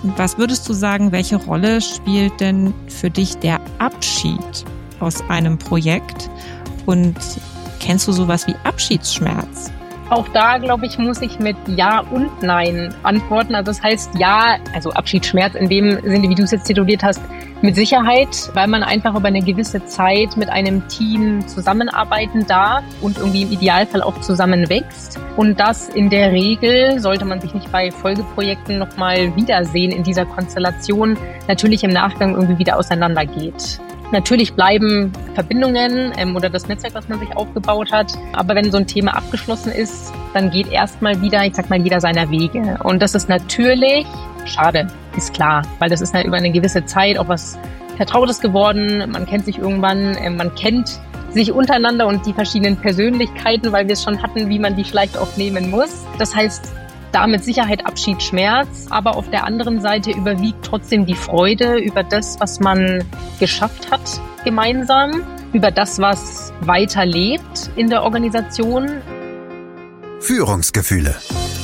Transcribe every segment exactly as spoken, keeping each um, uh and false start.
Was würdest du sagen, welche Rolle spielt denn für dich der Abschied aus einem Projekt? Und kennst du sowas wie Abschiedsschmerz? Auch da, glaube ich, muss ich mit Ja und Nein antworten. Also das heißt Ja, also Abschiedsschmerz in dem Sinne, wie du es jetzt tituliert hast, mit Sicherheit, weil man einfach über eine gewisse Zeit mit einem Team zusammenarbeiten darf und irgendwie im Idealfall auch zusammenwächst. Und das in der Regel, sollte man sich nicht bei Folgeprojekten nochmal wiedersehen in dieser Konstellation, natürlich im Nachgang irgendwie wieder auseinandergeht. Natürlich bleiben Verbindungen ähm, oder das Netzwerk, was man sich aufgebaut hat. Aber wenn so ein Thema abgeschlossen ist, dann geht erstmal wieder, ich sag mal, jeder seiner Wege. Und das ist natürlich schade, ist klar, weil das ist halt über eine gewisse Zeit auch was Vertrautes geworden. Man kennt sich irgendwann, ähm, man kennt sich untereinander und die verschiedenen Persönlichkeiten, weil wir es schon hatten, wie man die vielleicht auch nehmen muss. Das heißt, da mit Sicherheit Abschied, Schmerz, aber auf der anderen Seite überwiegt trotzdem die Freude über das, was man geschafft hat gemeinsam, über das, was weiterlebt in der Organisation. Führungsgefühle.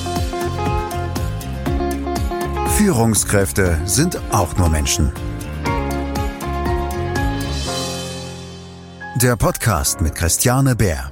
Führungskräfte sind auch nur Menschen. Der Podcast mit Christiane Beer.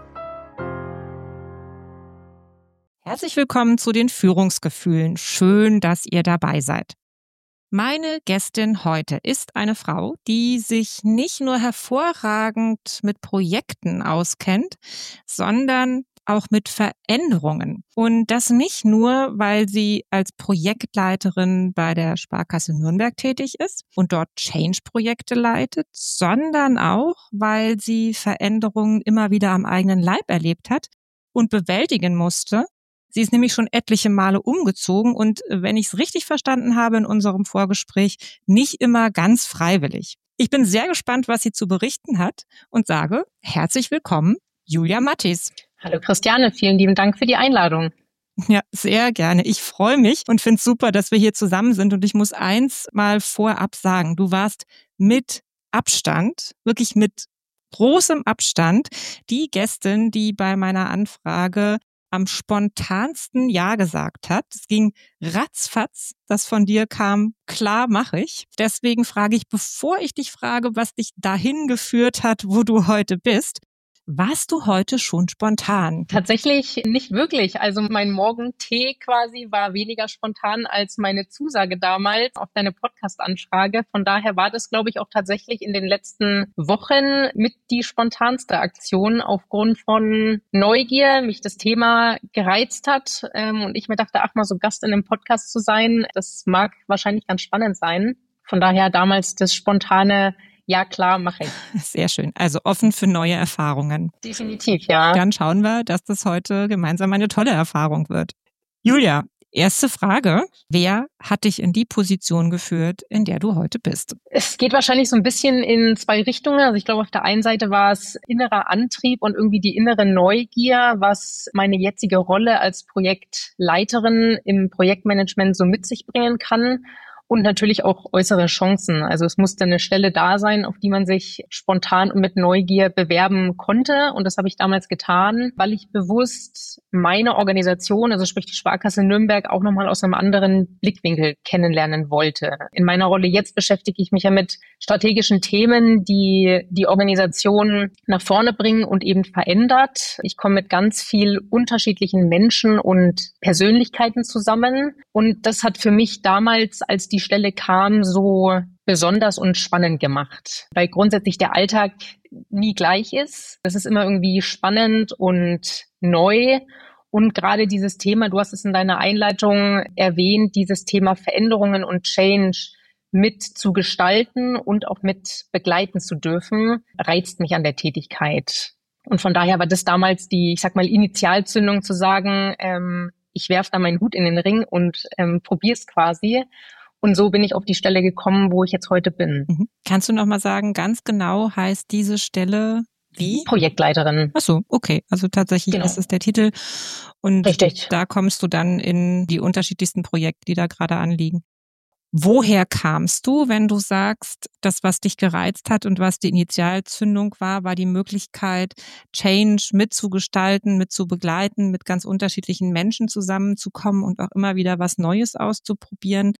Herzlich willkommen zu den Führungsgefühlen. Schön, dass ihr dabei seid. Meine Gästin heute ist eine Frau, die sich nicht nur hervorragend mit Projekten auskennt, sondern auch mit Veränderungen. Und das nicht nur, weil sie als Projektleiterin bei der Sparkasse Nürnberg tätig ist und dort Change-Projekte leitet, sondern auch, weil sie Veränderungen immer wieder am eigenen Leib erlebt hat und bewältigen musste. Sie ist nämlich schon etliche Male umgezogen und, wenn ich es richtig verstanden habe in unserem Vorgespräch, nicht immer ganz freiwillig. Ich bin sehr gespannt, was sie zu berichten hat und sage herzlich willkommen, Julia Mattis. Hallo Christiane, vielen lieben Dank für die Einladung. Ja, sehr gerne. Ich freue mich und finde es super, dass wir hier zusammen sind. Und ich muss eins mal vorab sagen, du warst mit Abstand, wirklich mit großem Abstand, die Gästin, die bei meiner Anfrage am spontansten Ja gesagt hat. Es ging ratzfatz, das von dir kam, klar mache ich. Deswegen frage ich, bevor ich dich frage, was dich dahin geführt hat, wo du heute bist, warst du heute schon spontan? Tatsächlich nicht wirklich. Also mein Morgentee quasi war weniger spontan als meine Zusage damals auf deine Podcast-Anfrage. Von daher war das, glaube ich, auch tatsächlich in den letzten Wochen mit die spontanste Aktion aufgrund von Neugier, mich das Thema gereizt hat und ich mir dachte, ach mal so Gast in einem Podcast zu sein, das mag wahrscheinlich ganz spannend sein. Von daher damals das spontane Ja, klar, mache ich. Sehr schön. Also offen für neue Erfahrungen. Definitiv, ja. Dann schauen wir, dass das heute gemeinsam eine tolle Erfahrung wird. Julia, erste Frage. Wer hat dich in die Position geführt, in der du heute bist? Es geht wahrscheinlich so ein bisschen in zwei Richtungen. Also ich glaube, auf der einen Seite war es innerer Antrieb und irgendwie die innere Neugier, was meine jetzige Rolle als Projektleiterin im Projektmanagement so mit sich bringen kann. Und natürlich auch äußere Chancen. Also es musste eine Stelle da sein, auf die man sich spontan und mit Neugier bewerben konnte. Und das habe ich damals getan, weil ich bewusst meine Organisation, also sprich die Sparkasse Nürnberg, auch nochmal aus einem anderen Blickwinkel kennenlernen wollte. In meiner Rolle jetzt beschäftige ich mich ja mit strategischen Themen, die die Organisation nach vorne bringen und eben verändert. Ich komme mit ganz viel unterschiedlichen Menschen und Persönlichkeiten zusammen. Und das hat für mich damals, als die Stelle kam, so besonders und spannend gemacht, weil grundsätzlich der Alltag nie gleich ist. Das ist immer irgendwie spannend und neu. Und gerade dieses Thema, du hast es in deiner Einleitung erwähnt, dieses Thema Veränderungen und Change mit zu gestalten und auch mit begleiten zu dürfen, reizt mich an der Tätigkeit. Und von daher war das damals die, ich sag mal, Initialzündung zu sagen, ähm, ich werfe da meinen Hut in den Ring und ähm, probiere es quasi. Und so bin ich auf die Stelle gekommen, wo ich jetzt heute bin. Mhm. Kannst du noch mal sagen, ganz genau heißt diese Stelle wie? Projektleiterin. Ach so, okay. Also tatsächlich Genau. ist es der Titel. Und Richtig. Da kommst du dann in die unterschiedlichsten Projekte, die da gerade anliegen. Woher kamst du, wenn du sagst, das, was dich gereizt hat und was die Initialzündung war, war die Möglichkeit, Change mitzugestalten, mitzubegleiten, mit ganz unterschiedlichen Menschen zusammenzukommen und auch immer wieder was Neues auszuprobieren?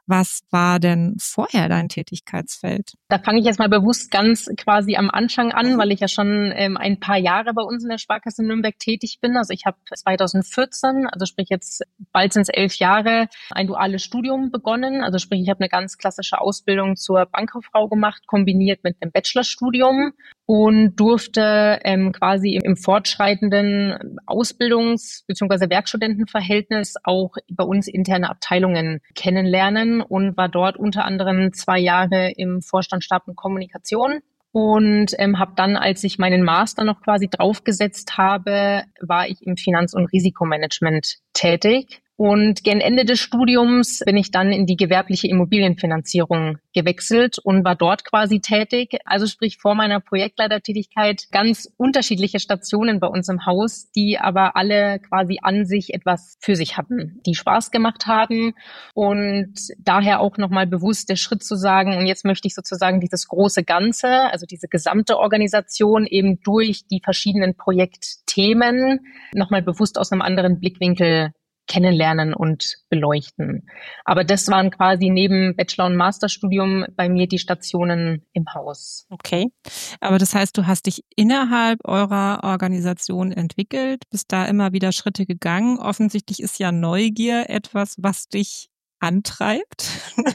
Was war denn vorher dein Tätigkeitsfeld? Da fange ich jetzt mal bewusst ganz quasi am Anfang an, weil ich ja schon ähm, ein paar Jahre bei uns in der Sparkasse Nürnberg tätig bin. Also ich habe zweitausendvierzehn, also sprich jetzt bald sind es elf Jahre, ein duales Studium begonnen. Also sprich, ich habe eine ganz klassische Ausbildung zur Bankkauffrau gemacht, kombiniert mit einem Bachelorstudium und durfte ähm, quasi im, im fortschreitenden Ausbildungs- bzw. Werkstudentenverhältnis auch bei uns interne Abteilungen kennenlernen und war dort unter anderem zwei Jahre im Vorstandsstab und Kommunikation. Und ähm, habe dann, als ich meinen Master noch quasi draufgesetzt habe, war ich im Finanz- und Risikomanagement tätig. Und gegen Ende des Studiums bin ich dann in die gewerbliche Immobilienfinanzierung gewechselt und war dort quasi tätig. Also sprich vor meiner Projektleitertätigkeit ganz unterschiedliche Stationen bei uns im Haus, die aber alle quasi an sich etwas für sich hatten, die Spaß gemacht haben. Und daher auch nochmal bewusst der Schritt zu sagen, und jetzt möchte ich sozusagen dieses große Ganze, also diese gesamte Organisation eben durch die verschiedenen Projektthemen nochmal bewusst aus einem anderen Blickwinkel kennenlernen und beleuchten. Aber das waren quasi neben Bachelor- und Masterstudium bei mir die Stationen im Haus. Okay, aber das heißt, du hast dich innerhalb eurer Organisation entwickelt, bist da immer wieder Schritte gegangen. Offensichtlich ist ja Neugier etwas, was dich antreibt.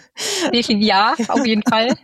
Ja, auf jeden Fall.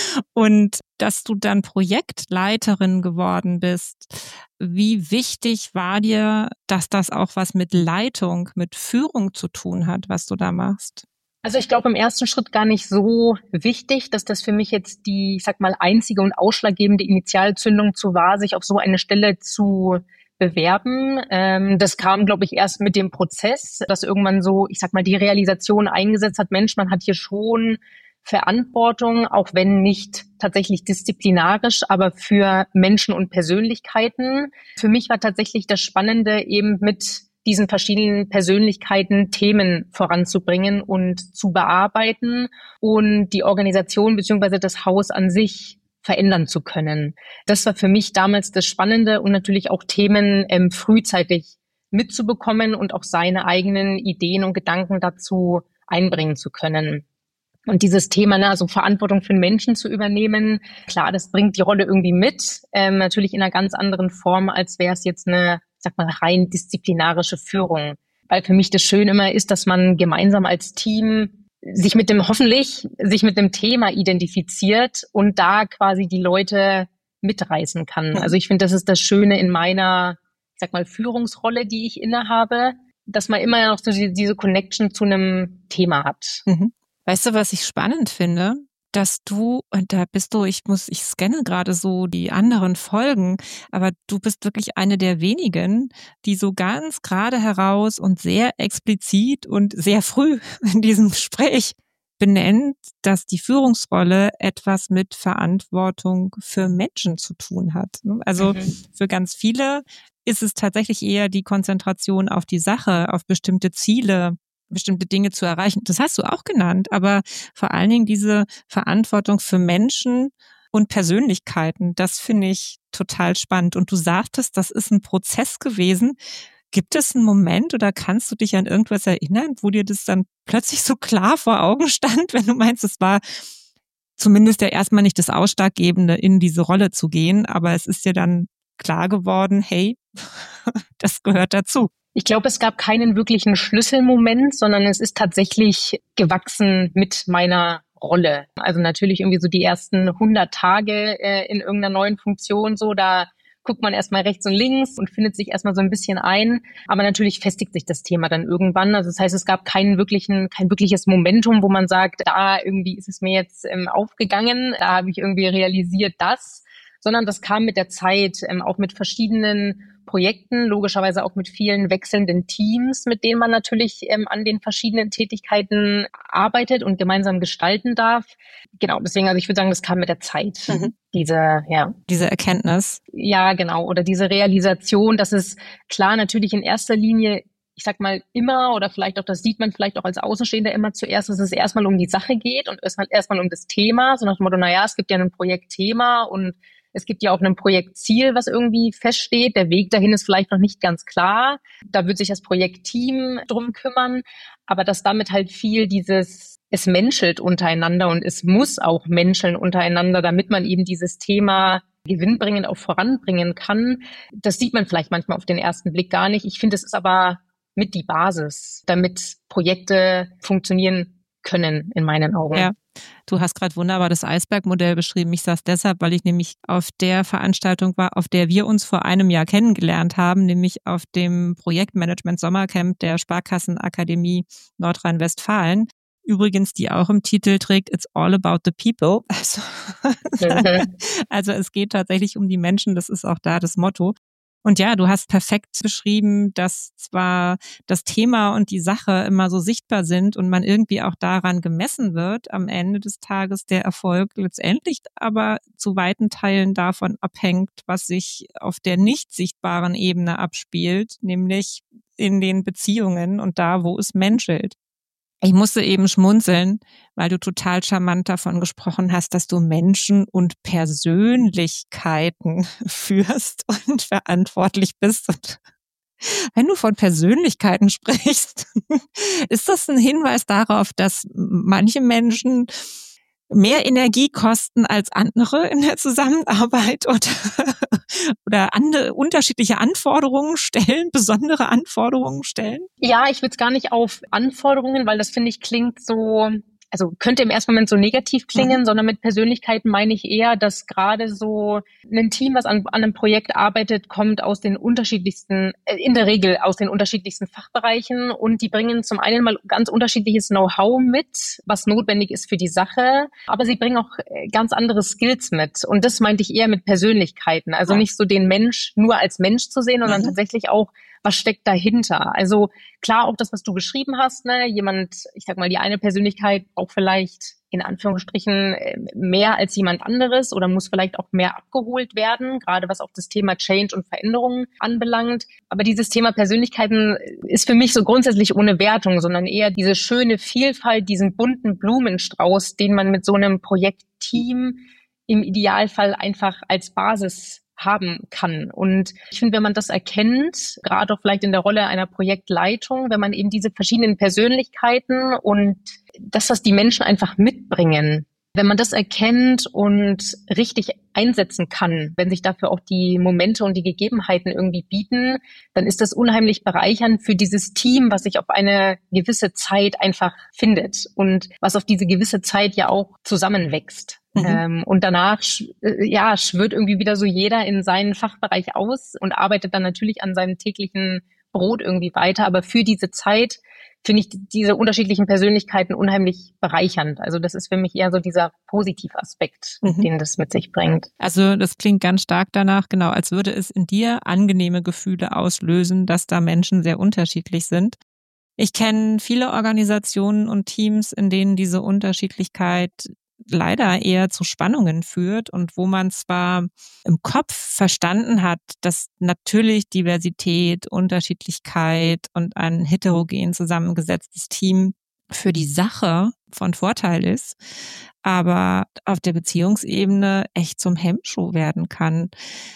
Und dass du dann Projektleiterin geworden bist, wie wichtig war dir, dass das auch was mit Leitung, mit Führung zu tun hat, was du da machst? Also ich glaube im ersten Schritt gar nicht so wichtig, dass das für mich jetzt die, ich sag mal, einzige und ausschlaggebende Initialzündung zu war, sich auf so eine Stelle zu bewerben. Ähm, das kam, glaube ich, erst mit dem Prozess, dass irgendwann so, ich sag mal, die Realisation eingesetzt hat, Mensch, man hat hier schon Verantwortung, auch wenn nicht tatsächlich disziplinarisch, aber für Menschen und Persönlichkeiten. Für mich war tatsächlich das Spannende, eben mit diesen verschiedenen Persönlichkeiten Themen voranzubringen und zu bearbeiten und die Organisation bzw. das Haus an sich verändern zu können. Das war für mich damals das Spannende und natürlich auch Themen ähm, frühzeitig mitzubekommen und auch seine eigenen Ideen und Gedanken dazu einbringen zu können. Und dieses Thema, ne, also Verantwortung für den Menschen zu übernehmen, klar, das bringt die Rolle irgendwie mit, ähm, natürlich in einer ganz anderen Form, als wäre es jetzt eine, ich sag mal, rein disziplinarische Führung. Weil für mich das Schöne immer ist, dass man gemeinsam als Team sich mit dem, hoffentlich, sich mit dem Thema identifiziert und da quasi die Leute mitreißen kann. Also ich finde, das ist das Schöne in meiner, ich sag mal, Führungsrolle, die ich innehabe, dass man immer noch so diese Connection zu einem Thema hat. Mhm. Weißt du, was ich spannend finde? Dass du, und da bist du, ich muss, ich scanne gerade so die anderen Folgen, aber du bist wirklich eine der wenigen, die so ganz gerade heraus und sehr explizit und sehr früh in diesem Gespräch benennt, dass die Führungsrolle etwas mit Verantwortung für Menschen zu tun hat. Also mhm. für ganz viele ist es tatsächlich eher die Konzentration auf die Sache, auf bestimmte Ziele, bestimmte Dinge zu erreichen. Das hast du auch genannt, aber vor allen Dingen diese Verantwortung für Menschen und Persönlichkeiten, das finde ich total spannend. Und du sagtest, das ist ein Prozess gewesen. Gibt es einen Moment oder kannst du dich an irgendwas erinnern, wo dir das dann plötzlich so klar vor Augen stand, wenn du meinst, es war zumindest ja erstmal nicht das Ausschlaggebende, in diese Rolle zu gehen, aber es ist dir dann klar geworden, hey, das gehört dazu. Ich glaube, es gab keinen wirklichen Schlüsselmoment, sondern es ist tatsächlich gewachsen mit meiner Rolle. Also natürlich irgendwie so die ersten hundert Tage äh, in irgendeiner neuen Funktion, so da guckt man erstmal rechts und links und findet sich erstmal so ein bisschen ein. Aber natürlich festigt sich das Thema dann irgendwann. Also das heißt, es gab keinen wirklichen, kein wirkliches Momentum, wo man sagt, da irgendwie ist es mir jetzt ähm, aufgegangen, da habe ich irgendwie realisiert das, sondern das kam mit der Zeit, ähm, auch mit verschiedenen Projekten, logischerweise auch mit vielen wechselnden Teams, mit denen man natürlich ähm, an den verschiedenen Tätigkeiten arbeitet und gemeinsam gestalten darf. Genau, deswegen, also ich würde sagen, das kam mit der Zeit, mhm. diese, ja. Diese Erkenntnis. Ja, genau, oder diese Realisation, dass es klar natürlich in erster Linie, ich sag mal immer, oder vielleicht auch, das sieht man vielleicht auch als Außenstehender immer zuerst, dass es erstmal um die Sache geht und erstmal erstmal um das Thema, so nach dem Motto, naja, es gibt ja ein Projektthema und es gibt ja auch ein Projektziel, was irgendwie feststeht. Der Weg dahin ist vielleicht noch nicht ganz klar. Da wird sich das Projektteam drum kümmern. Aber dass damit halt viel dieses es menschelt untereinander und es muss auch menscheln untereinander, damit man eben dieses Thema gewinnbringend auch voranbringen kann. Das sieht man vielleicht manchmal auf den ersten Blick gar nicht. Ich finde, es ist aber mit die Basis, damit Projekte funktionieren können, in meinen Augen. Ja. Du hast gerade wunderbar das Eisbergmodell beschrieben. Ich sage es deshalb, weil ich nämlich auf der Veranstaltung war, auf der wir uns vor einem Jahr kennengelernt haben, nämlich auf dem Projektmanagement Sommercamp der Sparkassenakademie Nordrhein-Westfalen. Übrigens, die auch im Titel trägt, It's all about the people. Also, mhm. also es geht tatsächlich um die Menschen, das ist auch da das Motto. Und ja, du hast perfekt beschrieben, dass zwar das Thema und die Sache immer so sichtbar sind und man irgendwie auch daran gemessen wird, am Ende des Tages der Erfolg letztendlich aber zu weiten Teilen davon abhängt, was sich auf der nicht sichtbaren Ebene abspielt, nämlich in den Beziehungen und da, wo es menschelt. Ich musste eben schmunzeln, weil du total charmant davon gesprochen hast, dass du Menschen und Persönlichkeiten führst und verantwortlich bist. Und wenn du von Persönlichkeiten sprichst, ist das ein Hinweis darauf, dass manche Menschen mehr Energie kosten als andere in der Zusammenarbeit oder, oder andere unterschiedliche Anforderungen stellen, besondere Anforderungen stellen? Ja, ich würde es gar nicht auf Anforderungen, weil das, finde ich, klingt so, also könnte im ersten Moment so negativ klingen, mhm. sondern mit Persönlichkeiten meine ich eher, dass gerade so ein Team, was an, an einem Projekt arbeitet, kommt aus den unterschiedlichsten, äh, in der Regel aus den unterschiedlichsten Fachbereichen und die bringen zum einen mal ganz unterschiedliches Know-how mit, was notwendig ist für die Sache, aber sie bringen auch ganz andere Skills mit und das meinte ich eher mit Persönlichkeiten, also ja. nicht so den Mensch nur als Mensch zu sehen, sondern mhm. tatsächlich auch, was steckt dahinter? Also klar, auch das, was du beschrieben hast, ne, jemand, ich sag mal, die eine Persönlichkeit braucht vielleicht in Anführungsstrichen mehr als jemand anderes oder muss vielleicht auch mehr abgeholt werden, gerade was auch das Thema Change und Veränderungen anbelangt. Aber dieses Thema Persönlichkeiten ist für mich so grundsätzlich ohne Wertung, sondern eher diese schöne Vielfalt, diesen bunten Blumenstrauß, den man mit so einem Projektteam im Idealfall einfach als Basis haben kann. Und ich finde, wenn man das erkennt, gerade auch vielleicht in der Rolle einer Projektleitung, wenn man eben diese verschiedenen Persönlichkeiten und das, was die Menschen einfach mitbringen, wenn man das erkennt und richtig einsetzen kann, wenn sich dafür auch die Momente und die Gegebenheiten irgendwie bieten, dann ist das unheimlich bereichernd für dieses Team, was sich auf eine gewisse Zeit einfach findet und was auf diese gewisse Zeit ja auch zusammenwächst. Mhm. Ähm, und danach, äh, ja, schwirrt irgendwie wieder so jeder in seinen Fachbereich aus und arbeitet dann natürlich an seinem täglichen Brot irgendwie weiter. Aber für diese Zeit finde ich diese unterschiedlichen Persönlichkeiten unheimlich bereichernd. Also das ist für mich eher so dieser positive Aspekt, mhm. den das mit sich bringt. Also das klingt ganz stark danach, genau, als würde es in dir angenehme Gefühle auslösen, dass da Menschen sehr unterschiedlich sind. Ich kenne viele Organisationen und Teams, in denen diese Unterschiedlichkeit leider eher zu Spannungen führt und wo man zwar im Kopf verstanden hat, dass natürlich Diversität, Unterschiedlichkeit und ein heterogen zusammengesetztes Team für die Sache von Vorteil ist, aber auf der Beziehungsebene echt zum Hemmschuh werden kann.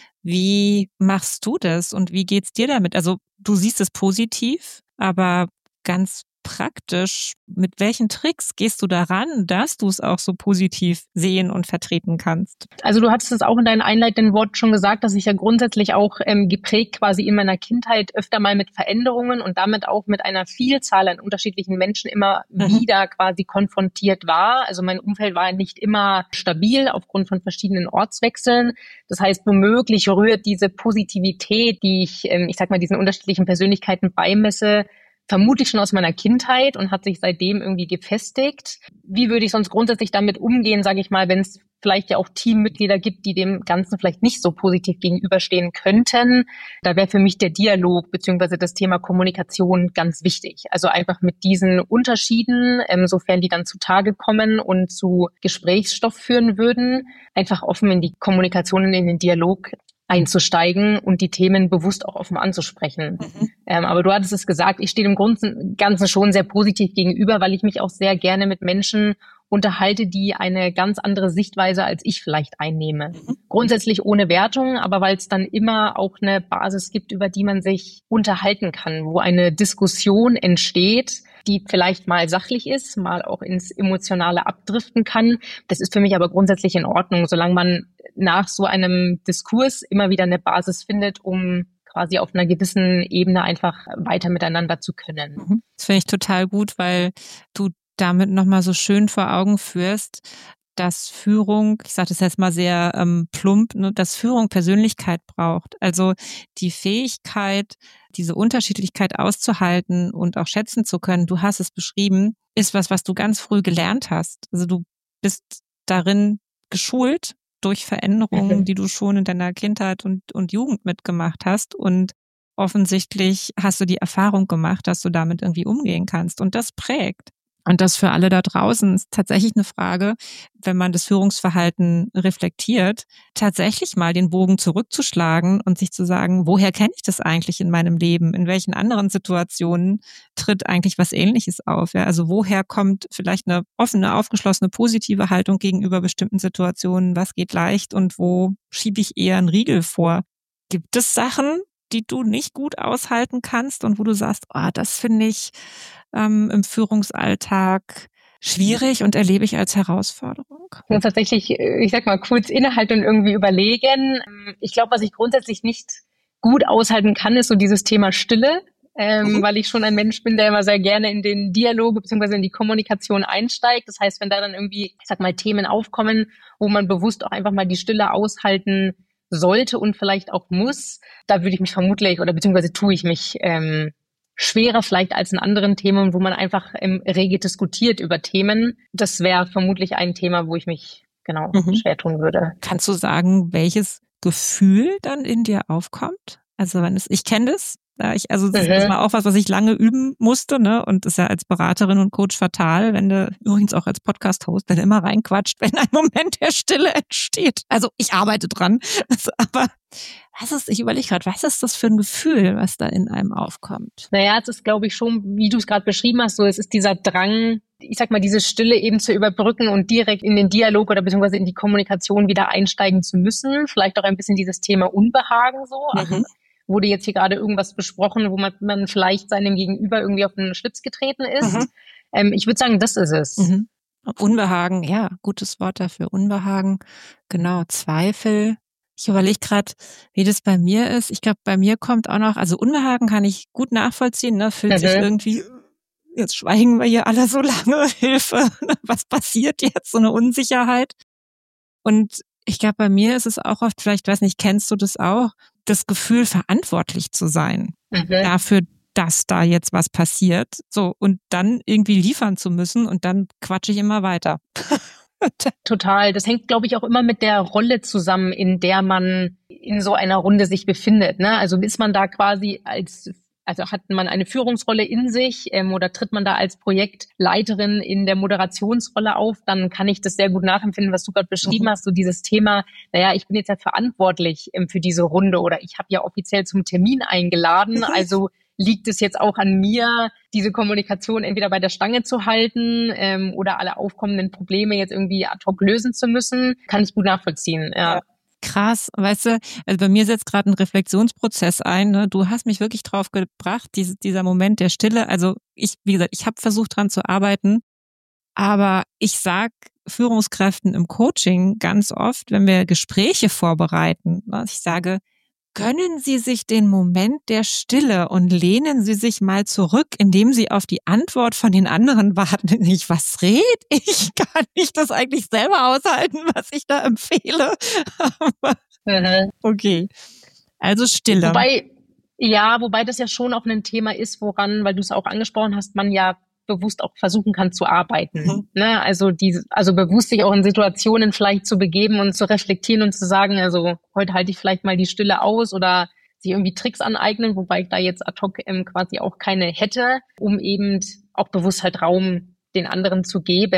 Wie machst du das und wie geht's dir damit? Also du siehst es positiv, aber ganz praktisch, mit welchen Tricks gehst du daran, dass du es auch so positiv sehen und vertreten kannst? Also du hattest es auch in deinen einleitenden Worten schon gesagt, dass ich ja grundsätzlich auch ähm, geprägt quasi in meiner Kindheit öfter mal mit Veränderungen und damit auch mit einer Vielzahl an unterschiedlichen Menschen immer mhm. wieder quasi konfrontiert war. Also mein Umfeld war nicht immer stabil aufgrund von verschiedenen Ortswechseln. Das heißt, womöglich rührt diese Positivität, die ich, ähm, ich sag mal, diesen unterschiedlichen Persönlichkeiten beimesse, vermutlich schon aus meiner Kindheit und hat sich seitdem irgendwie gefestigt. Wie würde ich sonst grundsätzlich damit umgehen, sage ich mal, wenn es vielleicht ja auch Teammitglieder gibt, die dem Ganzen vielleicht nicht so positiv gegenüberstehen könnten? Da wäre für mich der Dialog beziehungsweise das Thema Kommunikation ganz wichtig. Also einfach mit diesen Unterschieden, ähm, sofern die dann zutage kommen und zu Gesprächsstoff führen würden, einfach offen in die Kommunikation und in den Dialog einzusteigen und die Themen bewusst auch offen anzusprechen. Mhm. Ähm, aber du hattest es gesagt, ich stehe dem Ganzen schon sehr positiv gegenüber, weil ich mich auch sehr gerne mit Menschen unterhalte, die eine ganz andere Sichtweise als ich vielleicht einnehme. Mhm. Grundsätzlich ohne Wertung, aber weil es dann immer auch eine Basis gibt, über die man sich unterhalten kann, wo eine Diskussion entsteht, die vielleicht mal sachlich ist, mal auch ins Emotionale abdriften kann. Das ist für mich aber grundsätzlich in Ordnung, solange man nach so einem Diskurs immer wieder eine Basis findet, um quasi auf einer gewissen Ebene einfach weiter miteinander zu können. Das finde ich total gut, weil du damit nochmal so schön vor Augen führst, dass Führung, ich sage das jetzt mal sehr ähm, plump, ne, dass Führung Persönlichkeit braucht. Also die Fähigkeit, diese Unterschiedlichkeit auszuhalten und auch schätzen zu können, du hast es beschrieben, ist was, was du ganz früh gelernt hast. Also du bist darin geschult durch Veränderungen, die du schon in deiner Kindheit und, und Jugend mitgemacht hast. Und offensichtlich hast du die Erfahrung gemacht, dass du damit irgendwie umgehen kannst. Und das prägt. Und das für alle da draußen ist tatsächlich eine Frage, wenn man das Führungsverhalten reflektiert, tatsächlich mal den Bogen zurückzuschlagen und sich zu sagen, woher kenne ich das eigentlich in meinem Leben? In welchen anderen Situationen tritt eigentlich was Ähnliches auf? Ja, also woher kommt vielleicht eine offene, aufgeschlossene, positive Haltung gegenüber bestimmten Situationen? Was geht leicht und wo schiebe ich eher einen Riegel vor? Gibt es Sachen, die du nicht gut aushalten kannst und wo du sagst, oh, das finde ich ähm, im Führungsalltag schwierig und erlebe ich als Herausforderung? Und tatsächlich, ich sag mal, kurz innehalten und irgendwie überlegen. Ich glaube, was ich grundsätzlich nicht gut aushalten kann, ist so dieses Thema Stille, ähm, mhm. weil ich schon ein Mensch bin, der immer sehr gerne in den Dialog bzw. in die Kommunikation einsteigt. Das heißt, wenn da dann irgendwie, ich sag mal, Themen aufkommen, wo man bewusst auch einfach mal die Stille aushalten sollte und vielleicht auch muss, da würde ich mich vermutlich oder beziehungsweise tue ich mich ähm, schwerer vielleicht als in anderen Themen, wo man einfach ähm, rege diskutiert über Themen. Das wäre vermutlich ein Thema, wo ich mich genau mhm. schwer tun würde. Kannst du sagen, welches Gefühl dann in dir aufkommt? Also wenn es, ich kenne das, ja, ich, also das, mhm. das war auch was, was ich lange üben musste, ne? Und das ist ja als Beraterin und Coach fatal, wenn du übrigens auch als Podcast-Host, wenn du immer reinquatscht, wenn ein Moment der Stille entsteht. Also ich arbeite dran, also, aber was ist, ich überlege gerade, was ist das für ein Gefühl, was da in einem aufkommt? Naja, es ist, glaube ich, schon, wie du es gerade beschrieben hast, so es ist dieser Drang, ich sag mal, diese Stille eben zu überbrücken und direkt in den Dialog oder beziehungsweise in die Kommunikation wieder einsteigen zu müssen. Vielleicht auch ein bisschen dieses Thema Unbehagen so. Mhm. Also, wurde jetzt hier gerade irgendwas besprochen, wo man, man vielleicht seinem Gegenüber irgendwie auf den Schlips getreten ist. Mhm. Ähm, ich würde sagen, das ist es. Mhm. Unbehagen, ja, gutes Wort dafür. Unbehagen, genau, Zweifel. Ich überlege gerade, wie das bei mir ist. Ich glaube, bei mir kommt auch noch, also Unbehagen kann ich gut nachvollziehen, ne? Fühlt mhm. sich irgendwie, jetzt schweigen wir hier alle so lange, Hilfe, was passiert jetzt, so eine Unsicherheit. Und ich glaube, bei mir ist es auch oft, vielleicht, weiß nicht, kennst du das auch, das Gefühl, verantwortlich zu sein mhm. dafür, dass da jetzt was passiert. So, und dann irgendwie liefern zu müssen und dann quatsche ich immer weiter. Total. Das hängt, glaube ich, auch immer mit der Rolle zusammen, in der man in so einer Runde sich befindet. Ne? Also ist man da quasi als, also hat man eine Führungsrolle in sich ähm, oder tritt man da als Projektleiterin in der Moderationsrolle auf, dann kann ich das sehr gut nachempfinden, was du gerade beschrieben mhm. hast, so dieses Thema, naja, ich bin jetzt ja verantwortlich ähm, für diese Runde oder ich habe ja offiziell zum Termin eingeladen, also liegt es jetzt auch an mir, diese Kommunikation entweder bei der Stange zu halten ähm, oder alle aufkommenden Probleme jetzt irgendwie ad hoc lösen zu müssen, kann ich gut nachvollziehen. Ja. Ja. Krass, weißt du, also bei mir setzt gerade ein Reflexionsprozess ein. Ne? Du hast mich wirklich drauf gebracht, diese, dieser Moment der Stille. Also ich, wie gesagt, ich habe versucht dran zu arbeiten, aber ich sag Führungskräften im Coaching ganz oft, wenn wir Gespräche vorbereiten, ne? Ich sage, gönnen Sie sich den Moment der Stille und lehnen Sie sich mal zurück, indem Sie auf die Antwort von den anderen warten. Ich, was red ich? Kann ich das eigentlich selber aushalten, was ich da empfehle? Mhm. Okay, also Stille. Wobei, ja, wobei das ja schon auch ein Thema ist, woran, weil du es auch angesprochen hast, man ja bewusst auch versuchen kann zu arbeiten. Mhm. Ne? Also die, also bewusst sich auch in Situationen vielleicht zu begeben und zu reflektieren und zu sagen, also heute halte ich vielleicht mal die Stille aus oder sich irgendwie Tricks aneignen, wobei ich da jetzt ad hoc ähm, quasi auch keine hätte, um eben auch bewusst halt Raum den anderen zu geben,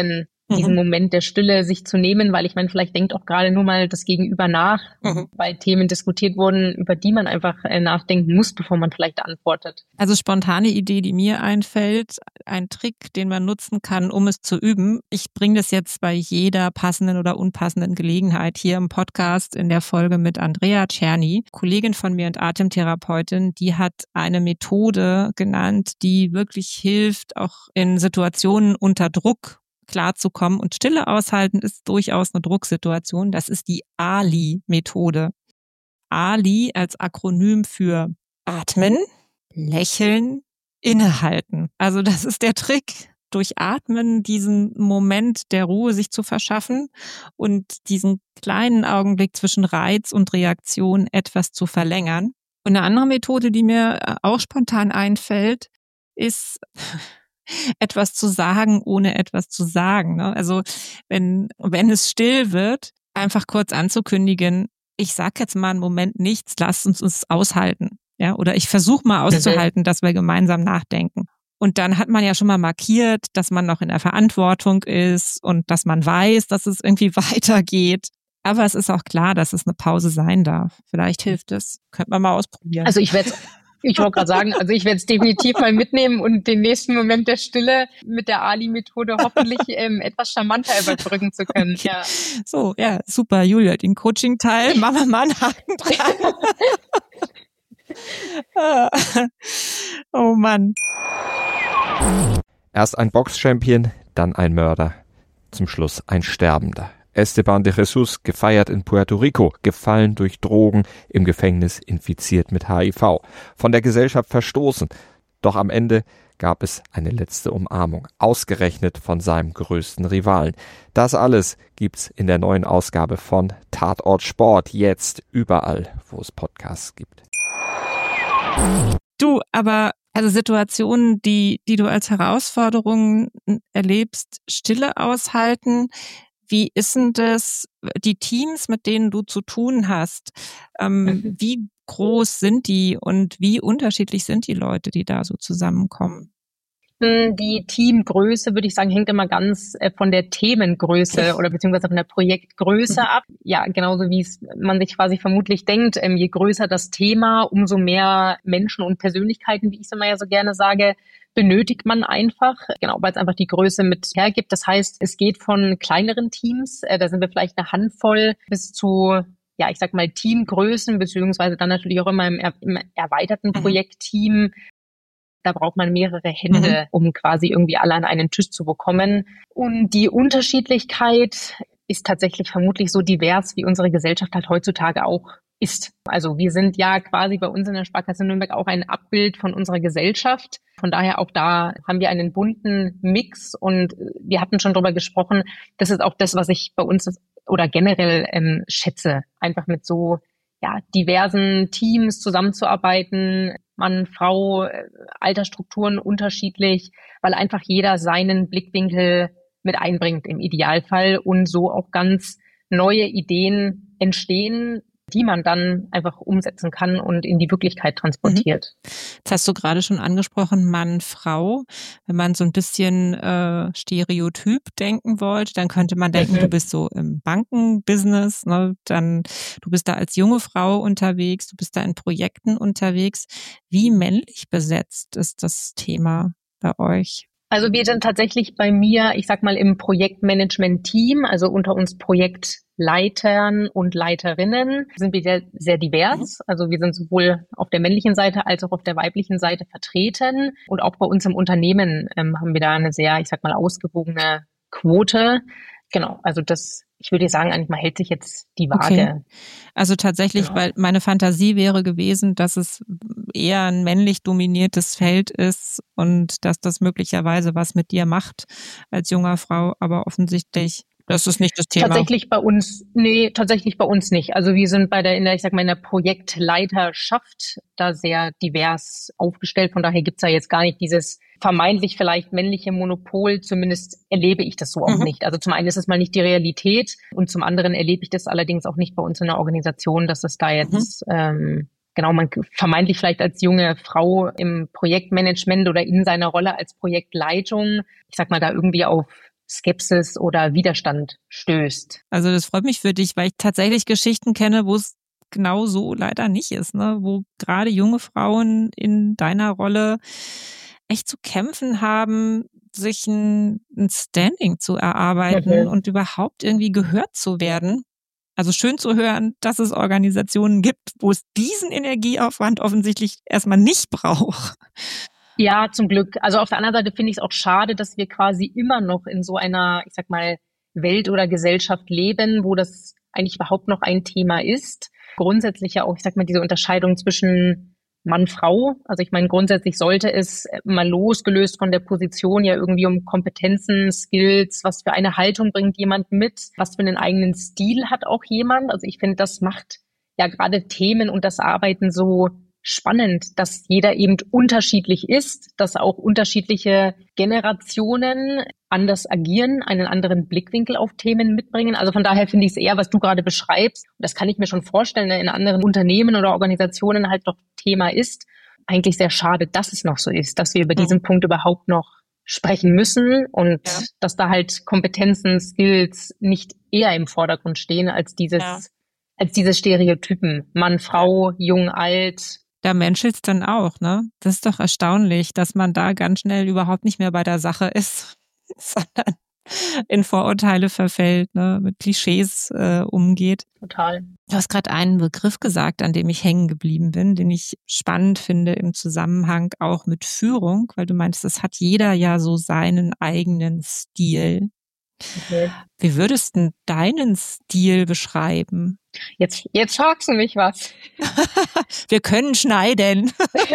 diesen Moment der Stille sich zu nehmen, weil ich meine, vielleicht denkt auch gerade nur mal das Gegenüber nach, mhm. weil Themen diskutiert wurden, über die man einfach äh, nachdenken muss, bevor man vielleicht antwortet. Also spontane Idee, die mir einfällt, ein Trick, den man nutzen kann, um es zu üben. Ich bringe das jetzt bei jeder passenden oder unpassenden Gelegenheit hier im Podcast in der Folge mit Andrea Czerny, Kollegin von mir und Atemtherapeutin, die hat eine Methode genannt, die wirklich hilft, auch in Situationen unter Druck klarzukommen, und Stille aushalten ist durchaus eine Drucksituation. Das ist die A L I-Methode. A L I als Akronym für Atmen, Lächeln, Innehalten. Also das ist der Trick, durch Atmen diesen Moment der Ruhe sich zu verschaffen und diesen kleinen Augenblick zwischen Reiz und Reaktion etwas zu verlängern. Und eine andere Methode, die mir auch spontan einfällt, ist etwas zu sagen, ohne etwas zu sagen. Ne? Also wenn, wenn es still wird, einfach kurz anzukündigen, ich sag jetzt mal einen Moment nichts, lasst uns es aushalten. Ja? Oder ich versuche mal auszuhalten, dass wir gemeinsam nachdenken. Und dann hat man ja schon mal markiert, dass man noch in der Verantwortung ist und dass man weiß, dass es irgendwie weitergeht. Aber es ist auch klar, dass es eine Pause sein darf. Vielleicht hilft es. Könnte man mal ausprobieren. Also ich werde Ich wollte gerade sagen, also ich werde es definitiv mal mitnehmen und den nächsten Moment der Stille mit der A L I-Methode hoffentlich ähm, etwas charmanter überbrücken zu können. Okay. Ja. So, ja, super, Julia, den Coaching-Teil, machen wir mal einen Haken dran. Oh Mann. Erst ein Box-Champion, dann ein Mörder, zum Schluss ein Sterbender. Esteban de Jesus, gefeiert in Puerto Rico, gefallen durch Drogen, im Gefängnis infiziert mit H I V, von der Gesellschaft verstoßen. Doch am Ende gab es eine letzte Umarmung, ausgerechnet von seinem größten Rivalen. Das alles gibt's in der neuen Ausgabe von Tatort Sport, jetzt überall, wo es Podcasts gibt. Du, aber also Situationen, die, die du als Herausforderungen erlebst, Stille aushalten. Wie ist denn das, die Teams, mit denen du zu tun hast, ähm, mhm. wie groß sind die und wie unterschiedlich sind die Leute, die da so zusammenkommen? Die Teamgröße, würde ich sagen, hängt immer ganz von der Themengröße oder beziehungsweise von der Projektgröße mhm. ab. Ja, genauso wie es man sich quasi vermutlich denkt, je größer das Thema, umso mehr Menschen und Persönlichkeiten, wie ich es immer ja so gerne sage, benötigt man einfach, genau, weil es einfach die Größe mit hergibt. Das heißt, es geht von kleineren Teams, äh, da sind wir vielleicht eine Handvoll, bis zu, ja, ich sag mal Teamgrößen, beziehungsweise dann natürlich auch immer im, er, im erweiterten mhm. Projektteam. Da braucht man mehrere Hände, mhm. um quasi irgendwie alle an einen Tisch zu bekommen. Und die Unterschiedlichkeit ist tatsächlich vermutlich so divers, wie unsere Gesellschaft halt heutzutage auch ist. Also wir sind ja quasi bei uns in der Sparkasse Nürnberg auch ein Abbild von unserer Gesellschaft. Von daher auch da haben wir einen bunten Mix und wir hatten schon drüber gesprochen. Das ist auch das, was ich bei uns oder generell ähm, schätze, einfach mit so ja diversen Teams zusammenzuarbeiten. Mann, Frau, Altersstrukturen unterschiedlich, weil einfach jeder seinen Blickwinkel mit einbringt im Idealfall und so auch ganz neue Ideen entstehen, die man dann einfach umsetzen kann und in die Wirklichkeit transportiert. Jetzt hast du gerade schon angesprochen, Mann, Frau. Wenn man so ein bisschen äh, stereotyp denken wollte, dann könnte man denken, mhm. du bist so im Bankenbusiness, ne? Dann du bist da als junge Frau unterwegs, du bist da in Projekten unterwegs. Wie männlich besetzt ist das Thema bei euch? Also wir sind tatsächlich bei mir, ich sag mal, im Projektmanagement-Team, also unter uns Projektleitern und Leiterinnen, sind wir sehr, sehr divers. Also wir sind sowohl auf der männlichen Seite als auch auf der weiblichen Seite vertreten. Und auch bei uns im Unternehmen ähm, haben wir da eine sehr, ich sag mal, ausgewogene Quote. Genau, also das, ich würde sagen, eigentlich mal hält sich jetzt die Waage. Okay. Also tatsächlich, genau. Weil meine Fantasie wäre gewesen, dass es eher ein männlich dominiertes Feld ist und dass das möglicherweise was mit dir macht als junger Frau, aber offensichtlich, das ist nicht das Thema. Tatsächlich bei uns, nee, tatsächlich bei uns nicht. Also wir sind bei der, in der, ich sag mal, in der Projektleiterschaft da sehr divers aufgestellt. Von daher gibt's da jetzt gar nicht dieses vermeintlich vielleicht männliche Monopol, zumindest erlebe ich das so auch mhm. nicht. Also zum einen ist es mal nicht die Realität und zum anderen erlebe ich das allerdings auch nicht bei uns in der Organisation, dass es da jetzt, mhm. ähm, genau, man vermeintlich vielleicht als junge Frau im Projektmanagement oder in seiner Rolle als Projektleitung, ich sag mal, da irgendwie auf Skepsis oder Widerstand stößt. Also das freut mich für dich, weil ich tatsächlich Geschichten kenne, wo es genau so leider nicht ist, ne? Wo gerade junge Frauen in deiner Rolle echt zu kämpfen haben, sich ein, ein Standing zu erarbeiten Mhm. und überhaupt irgendwie gehört zu werden. Also schön zu hören, dass es Organisationen gibt, wo es diesen Energieaufwand offensichtlich erstmal nicht braucht. Ja, zum Glück. Also auf der anderen Seite finde ich es auch schade, dass wir quasi immer noch in so einer, ich sag mal, Welt oder Gesellschaft leben, wo das eigentlich überhaupt noch ein Thema ist. Grundsätzlich ja auch, ich sag mal, diese Unterscheidung zwischen Mann, Frau. Also ich meine, grundsätzlich sollte es mal losgelöst von der Position ja irgendwie um Kompetenzen, Skills, was für eine Haltung bringt jemand mit, was für einen eigenen Stil hat auch jemand. Also ich finde, das macht ja gerade Themen und das Arbeiten so spannend, dass jeder eben unterschiedlich ist, dass auch unterschiedliche Generationen anders agieren, einen anderen Blickwinkel auf Themen mitbringen. Also von daher finde ich es eher, was du gerade beschreibst, und das kann ich mir schon vorstellen, in anderen Unternehmen oder Organisationen halt noch Thema ist, eigentlich sehr schade, dass es noch so ist, dass wir über diesen mhm. Punkt überhaupt noch sprechen müssen und ja. dass da halt Kompetenzen, Skills nicht eher im Vordergrund stehen als dieses, ja. als diese Stereotypen. Mann, Frau, ja. jung, alt. Da menschelt's dann auch, ne? Das ist doch erstaunlich, dass man da ganz schnell überhaupt nicht mehr bei der Sache ist, sondern in Vorurteile verfällt, ne? Mit Klischees äh, umgeht. Total. Du hast gerade einen Begriff gesagt, an dem ich hängen geblieben bin, den ich spannend finde im Zusammenhang auch mit Führung, weil du meinst, es hat jeder ja so seinen eigenen Stil. Okay. Wie würdest du deinen Stil beschreiben? Jetzt, jetzt fragst du mich was. Wir können schneiden.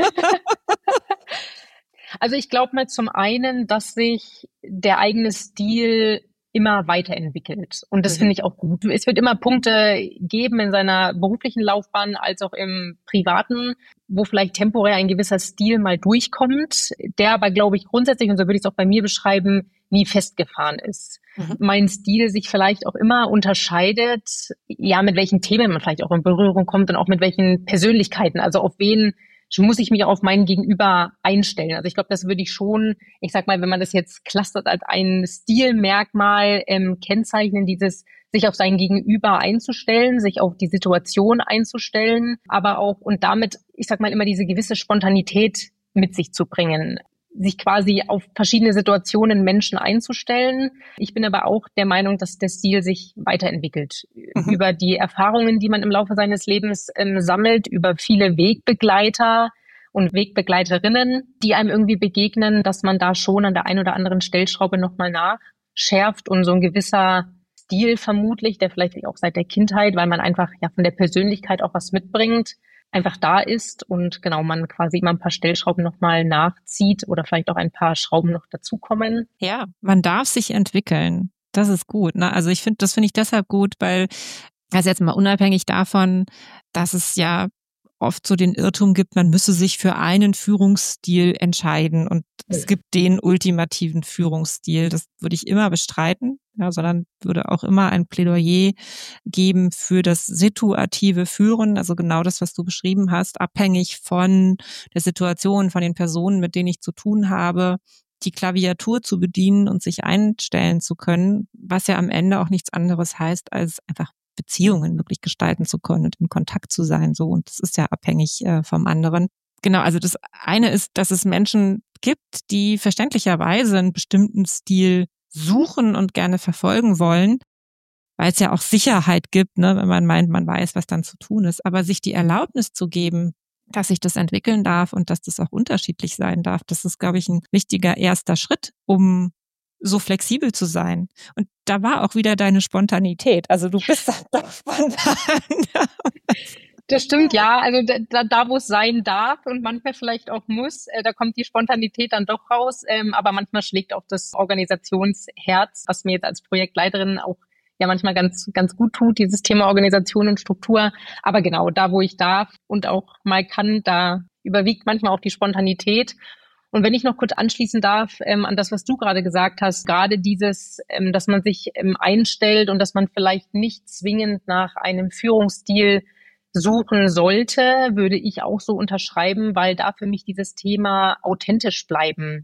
Also ich glaube mal zum einen, dass sich der eigene Stil immer weiterentwickelt. Und das mhm. finde ich auch gut. Es wird immer Punkte geben in seiner beruflichen Laufbahn als auch im privaten, wo vielleicht temporär ein gewisser Stil mal durchkommt, der aber, glaube ich, grundsätzlich, und so würde ich es auch bei mir beschreiben, nie festgefahren ist. Mhm. Mein Stil sich vielleicht auch immer unterscheidet, ja, mit welchen Themen man vielleicht auch in Berührung kommt und auch mit welchen Persönlichkeiten, also auf wen muss ich mich auf mein Gegenüber einstellen. Also ich glaube, das würde ich schon, ich sag mal, wenn man das jetzt clustert als ein Stilmerkmal ähm, kennzeichnen, dieses sich auf sein Gegenüber einzustellen, sich auf die Situation einzustellen, aber auch und damit, ich sag mal, immer diese gewisse Spontanität mit sich zu bringen, sich quasi auf verschiedene Situationen Menschen einzustellen. Ich bin aber auch der Meinung, dass der Stil sich weiterentwickelt. Mhm. Über die Erfahrungen, die man im Laufe seines Lebens ähm, sammelt, über viele Wegbegleiter und Wegbegleiterinnen, die einem irgendwie begegnen, dass man da schon an der einen oder anderen Stellschraube nochmal nachschärft und so ein gewisser Stil vermutlich, der vielleicht auch seit der Kindheit, weil man einfach ja von der Persönlichkeit auch was mitbringt, einfach da ist und genau man quasi immer ein paar Stellschrauben nochmal nachzieht oder vielleicht auch ein paar Schrauben noch dazukommen. Ja, man darf sich entwickeln. Das ist gut. Ne? Also ich finde, das finde ich deshalb gut, weil, also jetzt mal unabhängig davon, dass es ja oft so den Irrtum gibt, man müsse sich für einen Führungsstil entscheiden und ja. es gibt den ultimativen Führungsstil. Das würde ich immer bestreiten, ja, sondern würde auch immer ein Plädoyer geben für das situative Führen, also genau das, was du beschrieben hast, abhängig von der Situation, von den Personen, mit denen ich zu tun habe, die Klaviatur zu bedienen und sich einstellen zu können, was ja am Ende auch nichts anderes heißt, als einfach Beziehungen wirklich gestalten zu können und in Kontakt zu sein. So, und das ist ja abhängig äh, vom anderen. Genau, also das eine ist, dass es Menschen gibt, die verständlicherweise einen bestimmten Stil suchen und gerne verfolgen wollen, weil es ja auch Sicherheit gibt, ne, wenn man meint, man weiß, was dann zu tun ist. Aber sich die Erlaubnis zu geben, dass sich das entwickeln darf und dass das auch unterschiedlich sein darf, das ist, glaube ich, ein wichtiger erster Schritt, um so flexibel zu sein. Und da war auch wieder deine Spontanität. Also du bist dann doch spontan. Das stimmt, ja. Also da, da wo es sein darf und manchmal vielleicht auch muss, äh, da kommt die Spontanität dann doch raus. Ähm, aber manchmal schlägt auch das Organisationsherz, was mir jetzt als Projektleiterin auch ja manchmal ganz ganz gut tut, dieses Thema Organisation und Struktur. Aber genau, da wo ich darf und auch mal kann, da überwiegt manchmal auch die Spontanität. Und wenn ich noch kurz anschließen darf ähm, an das, was du gerade gesagt hast, gerade dieses, ähm, dass man sich ähm, einstellt und dass man vielleicht nicht zwingend nach einem Führungsstil suchen sollte, würde ich auch so unterschreiben, weil da für mich dieses Thema authentisch bleiben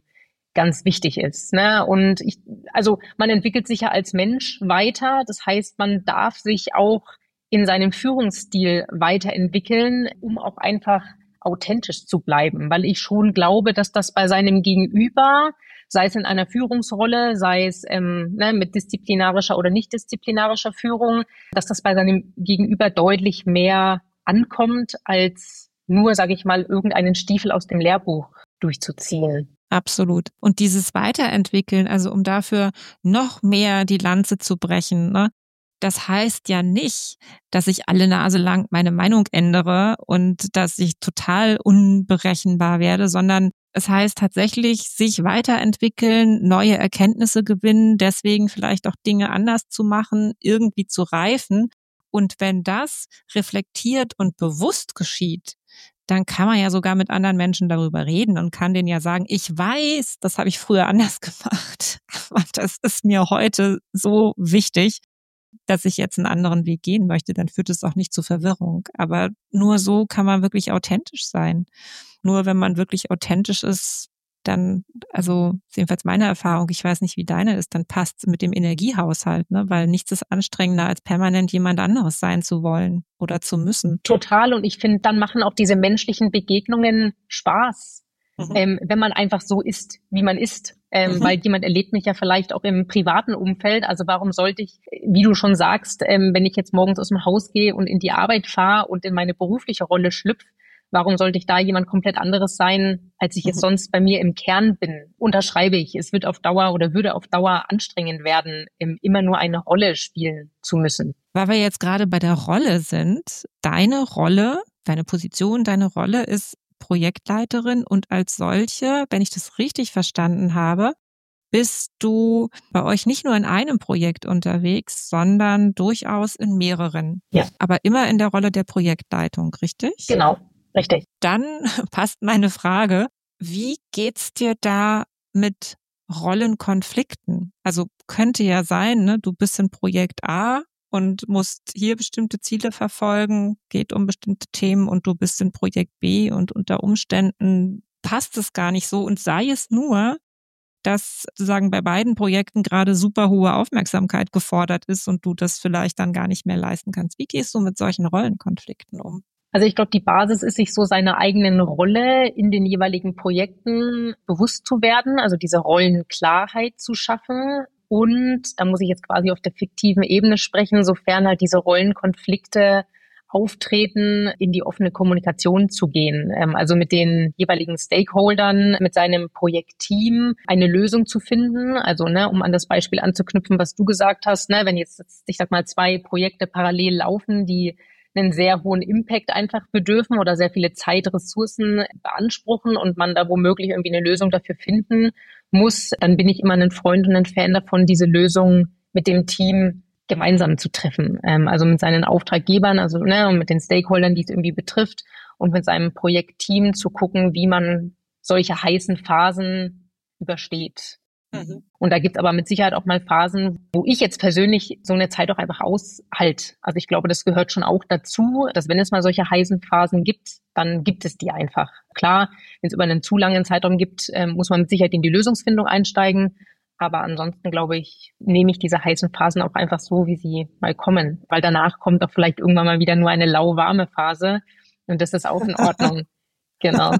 ganz wichtig ist. Ne? Und ich, also man entwickelt sich ja als Mensch weiter. Das heißt, man darf sich auch in seinem Führungsstil weiterentwickeln, um auch einfach authentisch zu bleiben, weil ich schon glaube, dass das bei seinem Gegenüber, sei es in einer Führungsrolle, sei es ähm, ne, mit disziplinarischer oder nicht disziplinarischer Führung, dass das bei seinem Gegenüber deutlich mehr ankommt, als nur, sage ich mal, irgendeinen Stiefel aus dem Lehrbuch durchzuziehen. Absolut. Und dieses Weiterentwickeln, also um dafür noch mehr die Lanze zu brechen, ne? Das heißt ja nicht, dass ich alle Nase lang meine Meinung ändere und dass ich total unberechenbar werde, sondern es heißt tatsächlich, sich weiterentwickeln, neue Erkenntnisse gewinnen, deswegen vielleicht auch Dinge anders zu machen, irgendwie zu reifen. Und wenn das reflektiert und bewusst geschieht, dann kann man ja sogar mit anderen Menschen darüber reden und kann denen ja sagen, ich weiß, das habe ich früher anders gemacht, aber das ist mir heute so wichtig, dass ich jetzt einen anderen Weg gehen möchte, dann führt es auch nicht zu Verwirrung. Aber nur so kann man wirklich authentisch sein. Nur wenn man wirklich authentisch ist, dann, also ist jedenfalls meine Erfahrung, ich weiß nicht, wie deine ist, dann passt es mit dem Energiehaushalt, ne? Weil nichts ist anstrengender, als permanent jemand anderes sein zu wollen oder zu müssen. Total. Und ich finde, dann machen auch diese menschlichen Begegnungen Spaß. Mhm. Ähm, wenn man einfach so ist, wie man ist. Ähm, mhm. Weil jemand erlebt mich ja vielleicht auch im privaten Umfeld. Also warum sollte ich, wie du schon sagst, ähm, wenn ich jetzt morgens aus dem Haus gehe und in die Arbeit fahre und in meine berufliche Rolle schlüpfe, warum sollte ich da jemand komplett anderes sein, als ich mhm. es sonst bei mir im Kern bin? Unterschreibe ich, es wird auf Dauer oder würde auf Dauer anstrengend werden, immer nur eine Rolle spielen zu müssen. Weil wir jetzt gerade bei der Rolle sind, deine Rolle, deine Position, deine Rolle ist Projektleiterin und als solche, wenn ich das richtig verstanden habe, bist du bei euch nicht nur in einem Projekt unterwegs, sondern durchaus in mehreren. Ja. Aber immer in der Rolle der Projektleitung, richtig? Genau, richtig. Dann passt meine Frage, wie geht's dir da mit Rollenkonflikten? Also könnte ja sein, ne, du bist in Projekt A und musst hier bestimmte Ziele verfolgen, geht um bestimmte Themen und du bist in Projekt B und unter Umständen passt es gar nicht so und sei es nur, dass sozusagen bei beiden Projekten gerade super hohe Aufmerksamkeit gefordert ist und du das vielleicht dann gar nicht mehr leisten kannst. Wie gehst du mit solchen Rollenkonflikten um? Also ich glaube, die Basis ist, sich so seiner eigenen Rolle in den jeweiligen Projekten bewusst zu werden, also diese Rollenklarheit zu schaffen. Und da muss ich jetzt quasi auf der fiktiven Ebene sprechen, sofern halt diese Rollenkonflikte auftreten, in die offene Kommunikation zu gehen. Also mit den jeweiligen Stakeholdern, mit seinem Projektteam eine Lösung zu finden. Also, ne, um an das Beispiel anzuknüpfen, was du gesagt hast, ne, wenn jetzt, ich sag mal, zwei Projekte parallel laufen, die einen sehr hohen Impact einfach bedürfen oder sehr viele Zeitressourcen beanspruchen und man da womöglich irgendwie eine Lösung dafür finden muss, dann bin ich immer ein Freund und ein Fan davon, diese Lösung mit dem Team gemeinsam zu treffen. Ähm, also mit seinen Auftraggebern, also ne, und mit den Stakeholdern, die es irgendwie betrifft und mit seinem Projektteam zu gucken, wie man solche heißen Phasen übersteht. Mhm. Und da gibt's aber mit Sicherheit auch mal Phasen, wo ich jetzt persönlich so eine Zeit auch einfach aushalte. Also ich glaube, das gehört schon auch dazu, dass wenn es mal solche heißen Phasen gibt, dann gibt es die einfach. Klar, wenn es über einen zu langen Zeitraum gibt, äh, muss man mit Sicherheit in die Lösungsfindung einsteigen. Aber ansonsten, glaube ich, nehme ich diese heißen Phasen auch einfach so, wie sie mal kommen. Weil danach kommt auch vielleicht irgendwann mal wieder nur eine lauwarme Phase. Und das ist auch in Ordnung. Genau.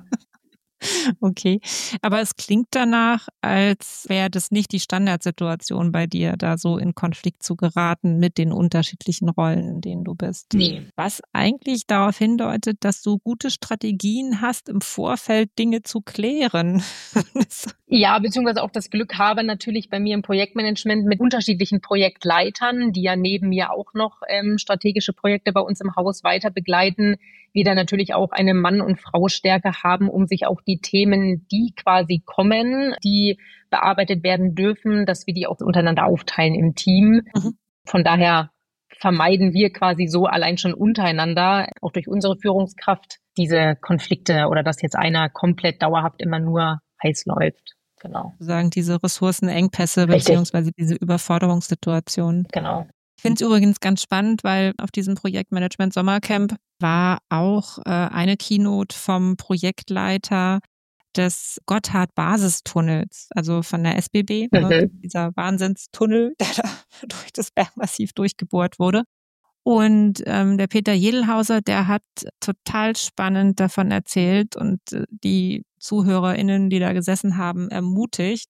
Okay, aber es klingt danach, als wäre das nicht die Standardsituation bei dir, da so in Konflikt zu geraten mit den unterschiedlichen Rollen, in denen du bist. Nee. Was eigentlich darauf hindeutet, dass du gute Strategien hast, im Vorfeld Dinge zu klären. Ja, beziehungsweise auch das Glück habe, natürlich bei mir im Projektmanagement mit unterschiedlichen Projektleitern, die ja neben mir auch noch ähm, strategische Projekte bei uns im Haus weiter begleiten, wir dann natürlich auch eine Mann- und Frau-Stärke haben, um sich auch die Themen, die quasi kommen, die bearbeitet werden dürfen, dass wir die auch untereinander aufteilen im Team. Mhm. Von daher vermeiden wir quasi so allein schon untereinander, auch durch unsere Führungskraft, diese Konflikte oder dass jetzt einer komplett dauerhaft immer nur heiß läuft. Genau. Sagen diese Ressourcenengpässe beziehungsweise diese Überforderungssituation. Genau. Ich finde es übrigens ganz spannend, weil auf diesem Projektmanagement Sommercamp war auch äh, eine Keynote vom Projektleiter, des Gotthard-Basistunnels, also von der S B B, Mhm. ne, dieser Wahnsinnstunnel, der da durch das Bergmassiv durchgebohrt wurde. Und ähm, der Peter Jedelhauser, der hat total spannend davon erzählt und äh, die ZuhörerInnen, die da gesessen haben, ermutigt,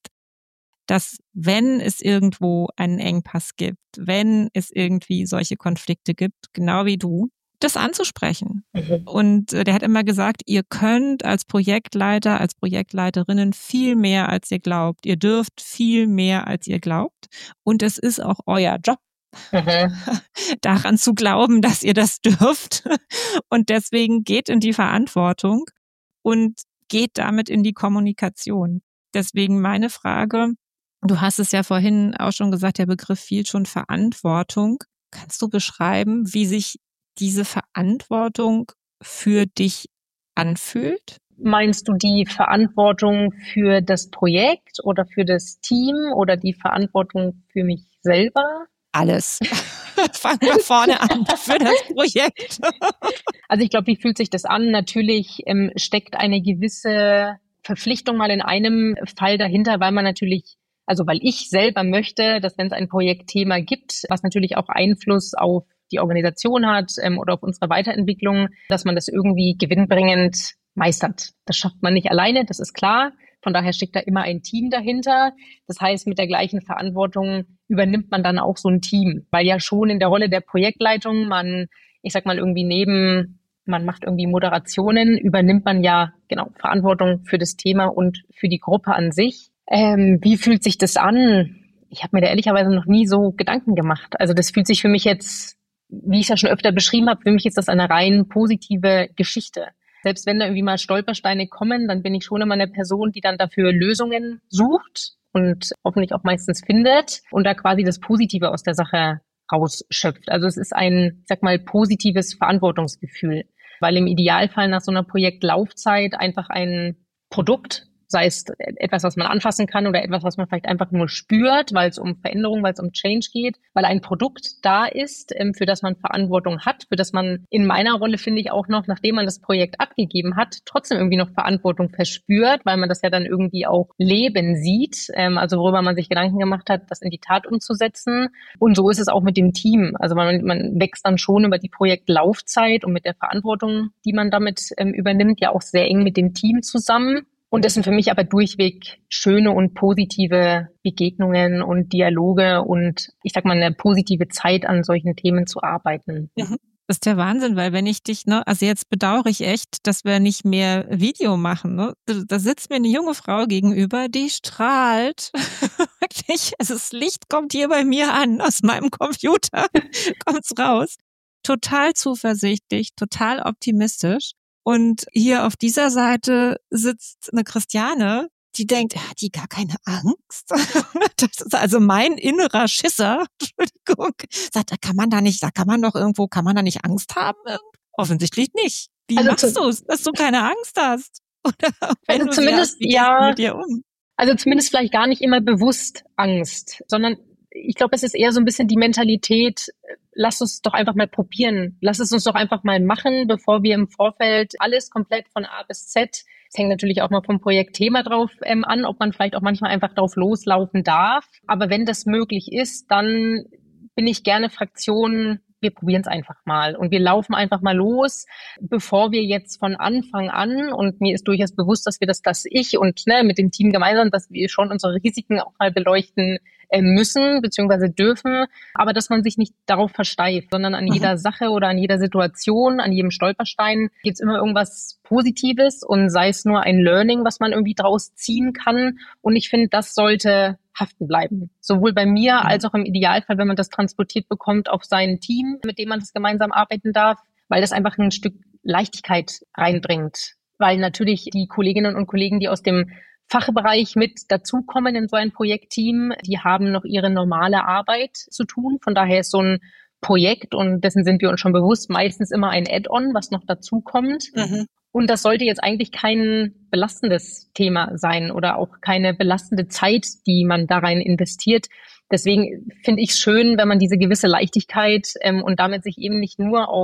dass wenn es irgendwo einen Engpass gibt, wenn es irgendwie solche Konflikte gibt, genau wie du, das anzusprechen. Mhm. Und äh, der hat immer gesagt, ihr könnt als Projektleiter, als Projektleiterinnen viel mehr, als ihr glaubt. Ihr dürft viel mehr, als ihr glaubt. Und es ist auch euer Job, Mhm. daran zu glauben, dass ihr das dürft. Und deswegen geht in die Verantwortung und geht damit in die Kommunikation. Deswegen meine Frage, du hast es ja vorhin auch schon gesagt, der Begriff fiel schon, Verantwortung. Kannst du beschreiben, wie sich diese Verantwortung für dich anfühlt? Meinst du die Verantwortung für das Projekt oder für das Team oder die Verantwortung für mich selber? Alles. Fangen wir vorne an für das Projekt. Also ich glaube, wie fühlt sich das an? Natürlich ähm, steckt eine gewisse Verpflichtung mal in einem Fall dahinter, weil man natürlich, also weil ich selber möchte, dass wenn es ein Projektthema gibt, was natürlich auch Einfluss auf die Organisation hat ähm, oder auf unsere Weiterentwicklung, dass man das irgendwie gewinnbringend meistert. Das schafft man nicht alleine, das ist klar. Von daher steckt da immer ein Team dahinter. Das heißt, mit der gleichen Verantwortung übernimmt man dann auch so ein Team, weil ja schon in der Rolle der Projektleitung man, ich sag mal irgendwie neben, man macht irgendwie Moderationen, übernimmt man ja genau Verantwortung für das Thema und für die Gruppe an sich. Ähm, wie fühlt sich das an? Ich habe mir da ehrlicherweise noch nie so Gedanken gemacht. Also das fühlt sich für mich jetzt, wie ich es ja schon öfter beschrieben habe, für mich ist das eine rein positive Geschichte. Selbst wenn da irgendwie mal Stolpersteine kommen, dann bin ich schon immer eine Person, die dann dafür Lösungen sucht und hoffentlich auch meistens findet und da quasi das Positive aus der Sache rausschöpft. Also es ist ein, ich sag mal, positives Verantwortungsgefühl, weil im Idealfall nach so einer Projektlaufzeit einfach ein Produkt, sei es etwas, was man anfassen kann oder etwas, was man vielleicht einfach nur spürt, weil es um Veränderung, weil es um Change geht, weil ein Produkt da ist, für das man Verantwortung hat, für das man in meiner Rolle, finde ich, auch noch, nachdem man das Projekt abgegeben hat, trotzdem irgendwie noch Verantwortung verspürt, weil man das ja dann irgendwie auch leben sieht, also worüber man sich Gedanken gemacht hat, das in die Tat umzusetzen. Und so ist es auch mit dem Team. Also man, man wächst dann schon über die Projektlaufzeit und mit der Verantwortung, die man damit ähm, übernimmt, ja auch sehr eng mit dem Team zusammen. Und das sind für mich aber durchweg schöne und positive Begegnungen und Dialoge und ich sag mal eine positive Zeit, an solchen Themen zu arbeiten. Ja. Das ist der Wahnsinn, weil wenn ich dich, ne, also jetzt bedauere ich echt, dass wir nicht mehr Video machen, ne? Da sitzt mir eine junge Frau gegenüber, die strahlt. Wirklich, also das Licht kommt hier bei mir an, aus meinem Computer kommt's raus. Total zuversichtlich, total optimistisch. Und hier auf dieser Seite sitzt eine Christiane, die denkt, hat die gar keine Angst? Das ist also mein innerer Schisser. Entschuldigung. Sagt, da kann man da nicht, da kann man doch irgendwo, kann man da nicht Angst haben? Offensichtlich nicht. Wie also machst du es, dass du keine Angst hast? Oder wenn also du zumindest, hast, wie ja, gehst du mit dir um? Also zumindest vielleicht gar nicht immer bewusst Angst, sondern ich glaube, es ist eher so ein bisschen die Mentalität, lass uns doch einfach mal probieren. Lass es uns doch einfach mal machen, bevor wir im Vorfeld alles komplett von A bis Z, es hängt natürlich auch mal vom Projektthema drauf ähm, an, ob man vielleicht auch manchmal einfach drauf loslaufen darf. Aber wenn das möglich ist, dann bin ich gerne Fraktion, wir probieren es einfach mal und wir laufen einfach mal los, bevor wir jetzt von Anfang an, und mir ist durchaus bewusst, dass wir das, dass ich und ne, mit dem Team gemeinsam, dass wir schon unsere Risiken auch mal beleuchten müssen beziehungsweise dürfen, aber dass man sich nicht darauf versteift, sondern an mhm. jeder Sache oder an jeder Situation, an jedem Stolperstein gibt es immer irgendwas Positives und sei es nur ein Learning, was man irgendwie draus ziehen kann. Und ich finde, das sollte haften bleiben. Sowohl bei mir mhm. als auch im Idealfall, wenn man das transportiert bekommt auf sein Team, mit dem man das gemeinsam arbeiten darf, weil das einfach ein Stück Leichtigkeit reinbringt. Weil natürlich die Kolleginnen und Kollegen, die aus dem Fachbereich mit dazukommen in so ein Projektteam, die haben noch ihre normale Arbeit zu tun. Von daher ist so ein Projekt, und dessen sind wir uns schon bewusst, meistens immer ein Add-on, was noch dazukommt. Mhm. Und das sollte jetzt eigentlich kein belastendes Thema sein oder auch keine belastende Zeit, die man da rein investiert. Deswegen finde ich es schön, wenn man diese gewisse Leichtigkeit ähm, und damit sich eben nicht nur auf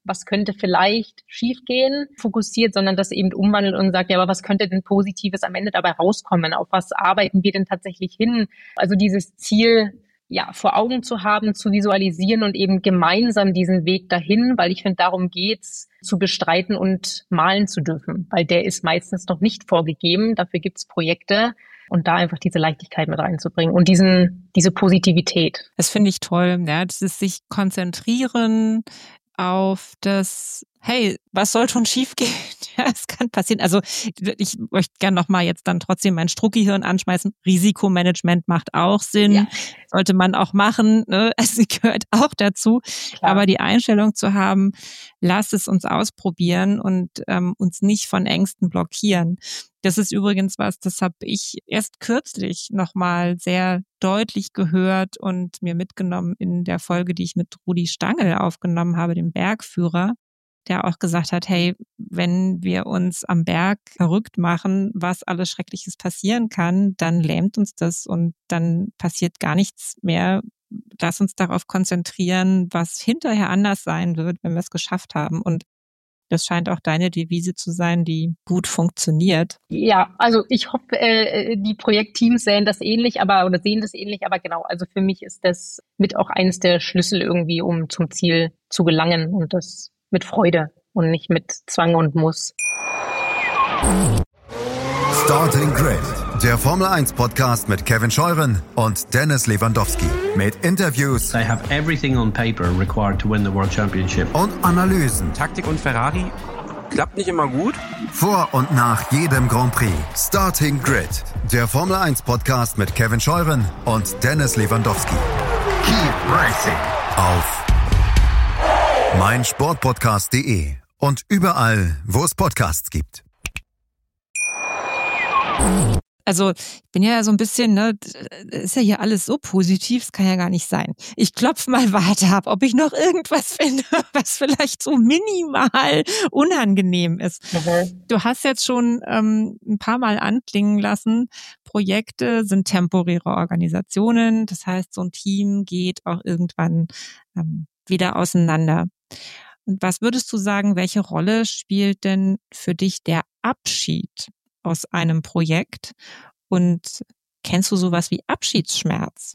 was könnte vielleicht schiefgehen, fokussiert, sondern das eben umwandelt und sagt, ja, aber was könnte denn Positives am Ende dabei rauskommen? Auf was arbeiten wir denn tatsächlich hin? Also dieses Ziel, ja, vor Augen zu haben, zu visualisieren und eben gemeinsam diesen Weg dahin, weil ich finde, darum geht's, zu bestreiten und malen zu dürfen, weil der ist meistens noch nicht vorgegeben. Dafür gibt's Projekte. Und da einfach diese Leichtigkeit mit reinzubringen und diesen, diese Positivität. Das finde ich toll, ja, das ist sich konzentrieren auf das, hey, was soll schon schiefgehen? Ja, es kann passieren. Also ich möchte gerne nochmal jetzt dann trotzdem mein Strucki-Hirn anschmeißen. Risikomanagement macht auch Sinn, ja. Sollte man auch machen, ne? Es gehört auch dazu. Klar. Aber die Einstellung zu haben, lass es uns ausprobieren und ähm, uns nicht von Ängsten blockieren. Das ist übrigens was, das habe ich erst kürzlich nochmal sehr deutlich gehört und mir mitgenommen in der Folge, die ich mit Rudi Stangl aufgenommen habe, dem Bergführer, der auch gesagt hat, hey, wenn wir uns am Berg verrückt machen, was alles Schreckliches passieren kann, dann lähmt uns das und dann passiert gar nichts mehr. Lass uns darauf konzentrieren, was hinterher anders sein wird, wenn wir es geschafft haben. Und das scheint auch deine Devise zu sein, die gut funktioniert. Ja, also ich hoffe, äh, die Projektteams sehen das ähnlich, aber oder sehen das ähnlich, aber genau, also für mich ist das mit auch eines der Schlüssel irgendwie, um zum Ziel zu gelangen und das mit Freude und nicht mit Zwang und Muss. Starting Grid, der Formel eins Podcast mit Kevin Scheuren und Dennis Lewandowski. Mit Interviews. They have everything on paper required to win the World Championship. Und Analysen. Taktik und Ferrari klappt nicht immer gut. Vor und nach jedem Grand Prix. Starting Grid, der Formel eins Podcast mit Kevin Scheuren und Dennis Lewandowski. Keep racing. Auf meinsportpodcast punkt de und überall, wo es Podcasts gibt. Also ich bin ja so ein bisschen, ne, ist ja hier alles so positiv, das kann ja gar nicht sein. Ich klopfe mal weiter ab, ob ich noch irgendwas finde, was vielleicht so minimal unangenehm ist. Mhm. Du hast jetzt schon ähm, ein paar Mal anklingen lassen, Projekte sind temporäre Organisationen, das heißt, so ein Team geht auch irgendwann ähm, wieder auseinander. Und was würdest du sagen, welche Rolle spielt denn für dich der Abschied aus einem Projekt? Und kennst du sowas wie Abschiedsschmerz?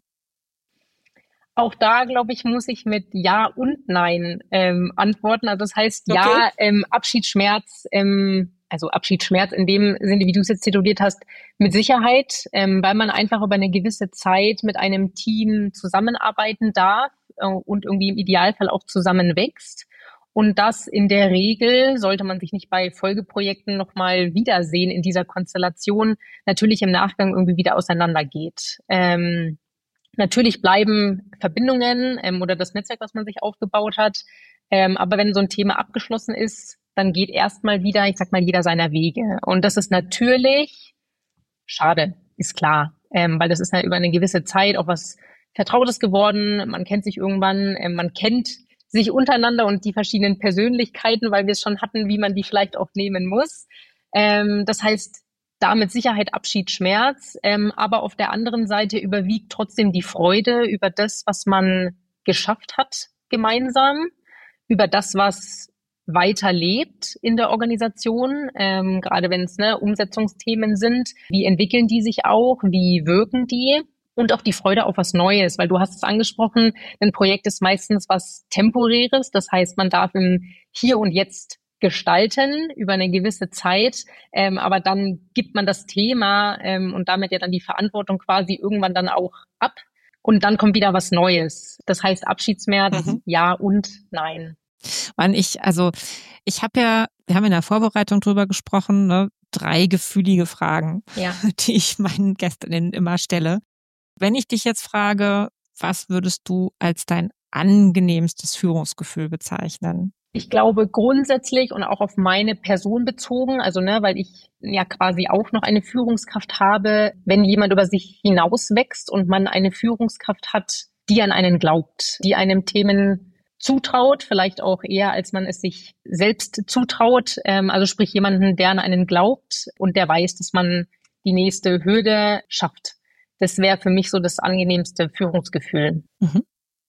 Auch da, glaube ich, muss ich mit Ja und Nein ähm, antworten. Also das heißt, okay. ja, ähm, Abschiedsschmerz, ähm, also Abschiedsschmerz in dem Sinne, wie du es jetzt tituliert hast, mit Sicherheit, ähm, weil man einfach über eine gewisse Zeit mit einem Team zusammenarbeiten darf äh, und irgendwie im Idealfall auch zusammenwächst. Und das in der Regel, sollte man sich nicht bei Folgeprojekten nochmal wiedersehen in dieser Konstellation, natürlich im Nachgang irgendwie wieder auseinandergeht. Ähm, natürlich bleiben Verbindungen ähm, oder das Netzwerk, was man sich aufgebaut hat. Ähm, aber wenn so ein Thema abgeschlossen ist, dann geht erstmal wieder, ich sag mal, jeder seiner Wege. Und das ist natürlich schade, ist klar. Ähm, weil das ist ja über eine gewisse Zeit auch was Vertrautes geworden. Man kennt sich irgendwann, ähm, man kennt sich untereinander und die verschiedenen Persönlichkeiten, weil wir es schon hatten, wie man die vielleicht auch nehmen muss. Ähm, das heißt, da mit Sicherheit Abschied, Schmerz, ähm, aber auf der anderen Seite überwiegt trotzdem die Freude über das, was man geschafft hat gemeinsam, über das, was weiterlebt in der Organisation, ähm, gerade wenn es ne, Umsetzungsthemen sind. Wie entwickeln die sich auch? Wie wirken die? Und auch die Freude auf was Neues, weil du hast es angesprochen, ein Projekt ist meistens was Temporäres. Das heißt, man darf im Hier und Jetzt gestalten über eine gewisse Zeit, ähm, aber dann gibt man das Thema ähm, und damit ja dann die Verantwortung quasi irgendwann dann auch ab und dann kommt wieder was Neues. Das heißt Abschiedsschmerz, mhm. ja und nein. Mann, ich, also ich habe ja, wir haben in der Vorbereitung drüber gesprochen, ne, drei gefühlige Fragen, ja. die ich meinen Gästinnen immer stelle. Wenn ich dich jetzt frage, was würdest du als dein angenehmstes Führungsgefühl bezeichnen? Ich glaube grundsätzlich und auch auf meine Person bezogen, also ne, weil ich ja quasi auch noch eine Führungskraft habe, wenn jemand über sich hinauswächst und man eine Führungskraft hat, die an einen glaubt, die einem Themen zutraut, vielleicht auch eher, als man es sich selbst zutraut, ähm, also sprich jemanden, der an einen glaubt und der weiß, dass man die nächste Hürde schafft. Das wäre für mich so das angenehmste Führungsgefühl. Mhm.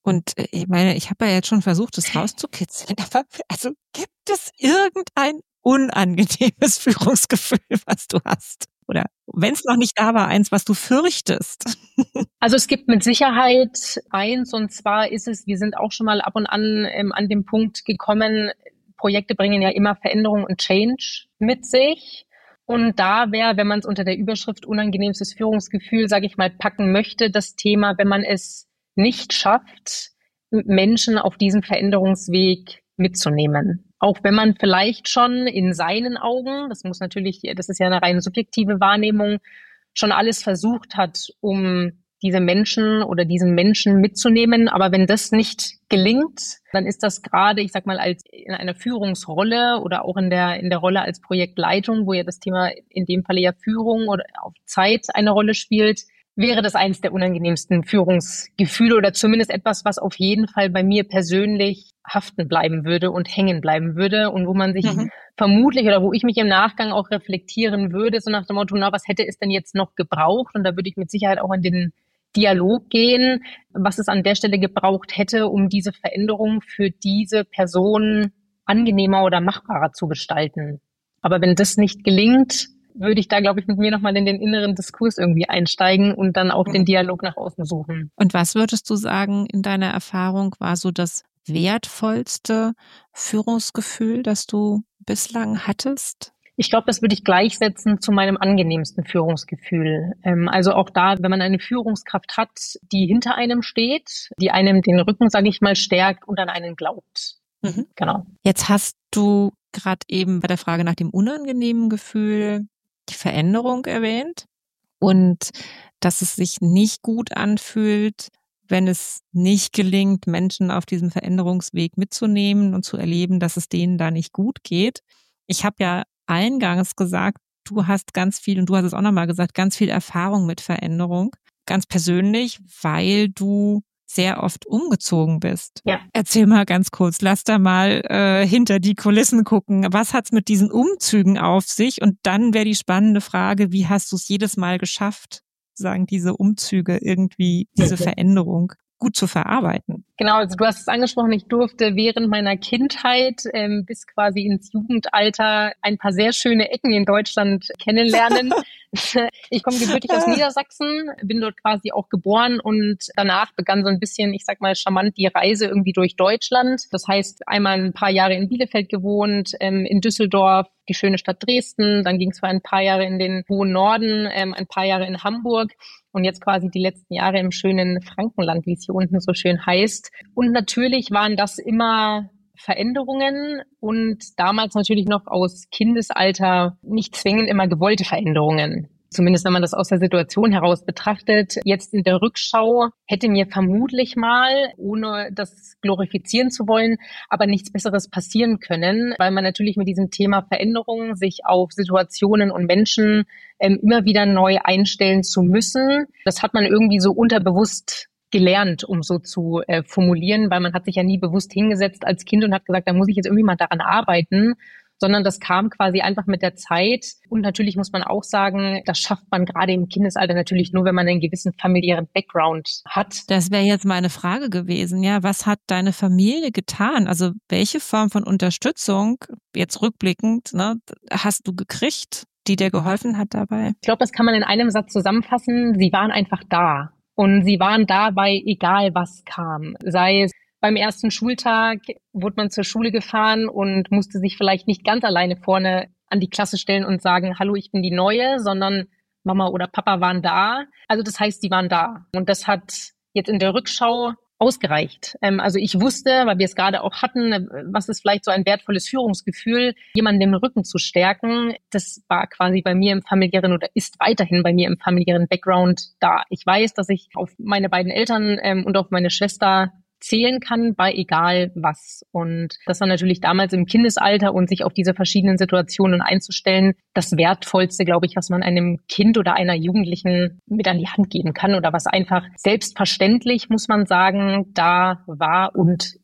Und ich meine, ich habe ja jetzt schon versucht, das rauszukitzeln, aber also gibt es irgendein unangenehmes Führungsgefühl, was du hast? Oder wenn es noch nicht da war, eins, was du fürchtest? Also es gibt mit Sicherheit eins, und zwar ist es, wir sind auch schon mal ab und an ähm, an dem Punkt gekommen, Projekte bringen ja immer Veränderung und Change mit sich. Und da wäre, wenn man es unter der Überschrift unangenehmstes Führungsgefühl, sage ich mal, packen möchte, das Thema, wenn man es nicht schafft, Menschen auf diesem Veränderungsweg mitzunehmen. Auch wenn man vielleicht schon in seinen Augen, das muss natürlich, das ist ja eine rein subjektive Wahrnehmung, schon alles versucht hat, um diese Menschen oder diesen Menschen mitzunehmen. Aber wenn das nicht gelingt, dann ist das gerade, ich sag mal, als in einer Führungsrolle oder auch in der, in der Rolle als Projektleitung, wo ja das Thema in dem Falle ja Führung oder auf Zeit eine Rolle spielt, wäre das eines der unangenehmsten Führungsgefühle oder zumindest etwas, was auf jeden Fall bei mir persönlich haften bleiben würde und hängen bleiben würde und wo man sich mhm. vermutlich oder wo ich mich im Nachgang auch reflektieren würde, so nach dem Motto, na, was hätte es denn jetzt noch gebraucht? Und da würde ich mit Sicherheit auch in den Dialog gehen, was es an der Stelle gebraucht hätte, um diese Veränderung für diese Person angenehmer oder machbarer zu gestalten. Aber wenn das nicht gelingt, würde ich da, glaube ich, mit mir nochmal in den inneren Diskurs irgendwie einsteigen und dann auch den Dialog nach außen suchen. Und was würdest du sagen, in deiner Erfahrung war so das wertvollste Führungsgefühl, das du bislang hattest? Ich glaube, das würde ich gleichsetzen zu meinem angenehmsten Führungsgefühl. Also auch da, wenn man eine Führungskraft hat, die hinter einem steht, die einem den Rücken, sage ich mal, stärkt und an einen glaubt. Mhm. Genau. Jetzt hast du gerade eben bei der Frage nach dem unangenehmen Gefühl die Veränderung erwähnt und dass es sich nicht gut anfühlt, wenn es nicht gelingt, Menschen auf diesem Veränderungsweg mitzunehmen und zu erleben, dass es denen da nicht gut geht. Ich habe ja eingangs gesagt, du hast ganz viel, und du hast es auch nochmal gesagt, ganz viel Erfahrung mit Veränderung, ganz persönlich, weil du sehr oft umgezogen bist. Ja. Erzähl mal ganz kurz, lass da mal äh, hinter die Kulissen gucken. Was hat's mit diesen Umzügen auf sich? Und dann wäre die spannende Frage, wie hast du es jedes Mal geschafft, sagen diese Umzüge irgendwie, diese okay. Veränderung gut zu verarbeiten? Genau, also du hast es angesprochen, ich durfte während meiner Kindheit ähm, bis quasi ins Jugendalter ein paar sehr schöne Ecken in Deutschland kennenlernen. Ich komme gebürtig aus Niedersachsen, bin dort quasi auch geboren und danach begann so ein bisschen, ich sag mal charmant, die Reise irgendwie durch Deutschland. Das heißt, einmal ein paar Jahre in Bielefeld gewohnt, ähm, in Düsseldorf, die schöne Stadt Dresden, dann ging es für ein paar Jahre in den hohen Norden, ähm, ein paar Jahre in Hamburg und jetzt quasi die letzten Jahre im schönen Frankenland, wie es hier unten so schön heißt. Und natürlich waren das immer Veränderungen und damals natürlich noch aus Kindesalter nicht zwingend immer gewollte Veränderungen. Zumindest wenn man das aus der Situation heraus betrachtet. Jetzt in der Rückschau hätte mir vermutlich mal, ohne das glorifizieren zu wollen, aber nichts Besseres passieren können, weil man natürlich mit diesem Thema Veränderungen sich auf Situationen und Menschen ähm, immer wieder neu einstellen zu müssen. Das hat man irgendwie so unterbewusst gelernt, um so zu äh, formulieren, weil man hat sich ja nie bewusst hingesetzt als Kind und hat gesagt, da muss ich jetzt irgendwie mal daran arbeiten, sondern das kam quasi einfach mit der Zeit. Und natürlich muss man auch sagen, das schafft man gerade im Kindesalter natürlich nur, wenn man einen gewissen familiären Background hat. Das wäre jetzt meine Frage gewesen, ja, was hat deine Familie getan? Also welche Form von Unterstützung, jetzt rückblickend, ne, hast du gekriegt, die dir geholfen hat dabei? Ich glaube, das kann man in einem Satz zusammenfassen. Sie waren einfach da. Und sie waren dabei, egal was kam. Sei es beim ersten Schultag, wurde man zur Schule gefahren und musste sich vielleicht nicht ganz alleine vorne an die Klasse stellen und sagen, hallo, ich bin die Neue, sondern Mama oder Papa waren da. Also das heißt, die waren da. Und das hat jetzt in der Rückschau ausgereicht. Ähm, also ich wusste, weil wir es gerade auch hatten, was ist vielleicht so ein wertvolles Führungsgefühl, jemanden den Rücken zu stärken. Das war quasi bei mir im familiären oder ist weiterhin bei mir im familiären Background da. Ich weiß, dass ich auf meine beiden Eltern ähm, und auf meine Schwester zählen kann bei egal was. Und das war natürlich damals im Kindesalter und sich auf diese verschiedenen Situationen einzustellen, das Wertvollste, glaube ich, was man einem Kind oder einer Jugendlichen mit an die Hand geben kann oder was einfach selbstverständlich, muss man sagen, da war und ist.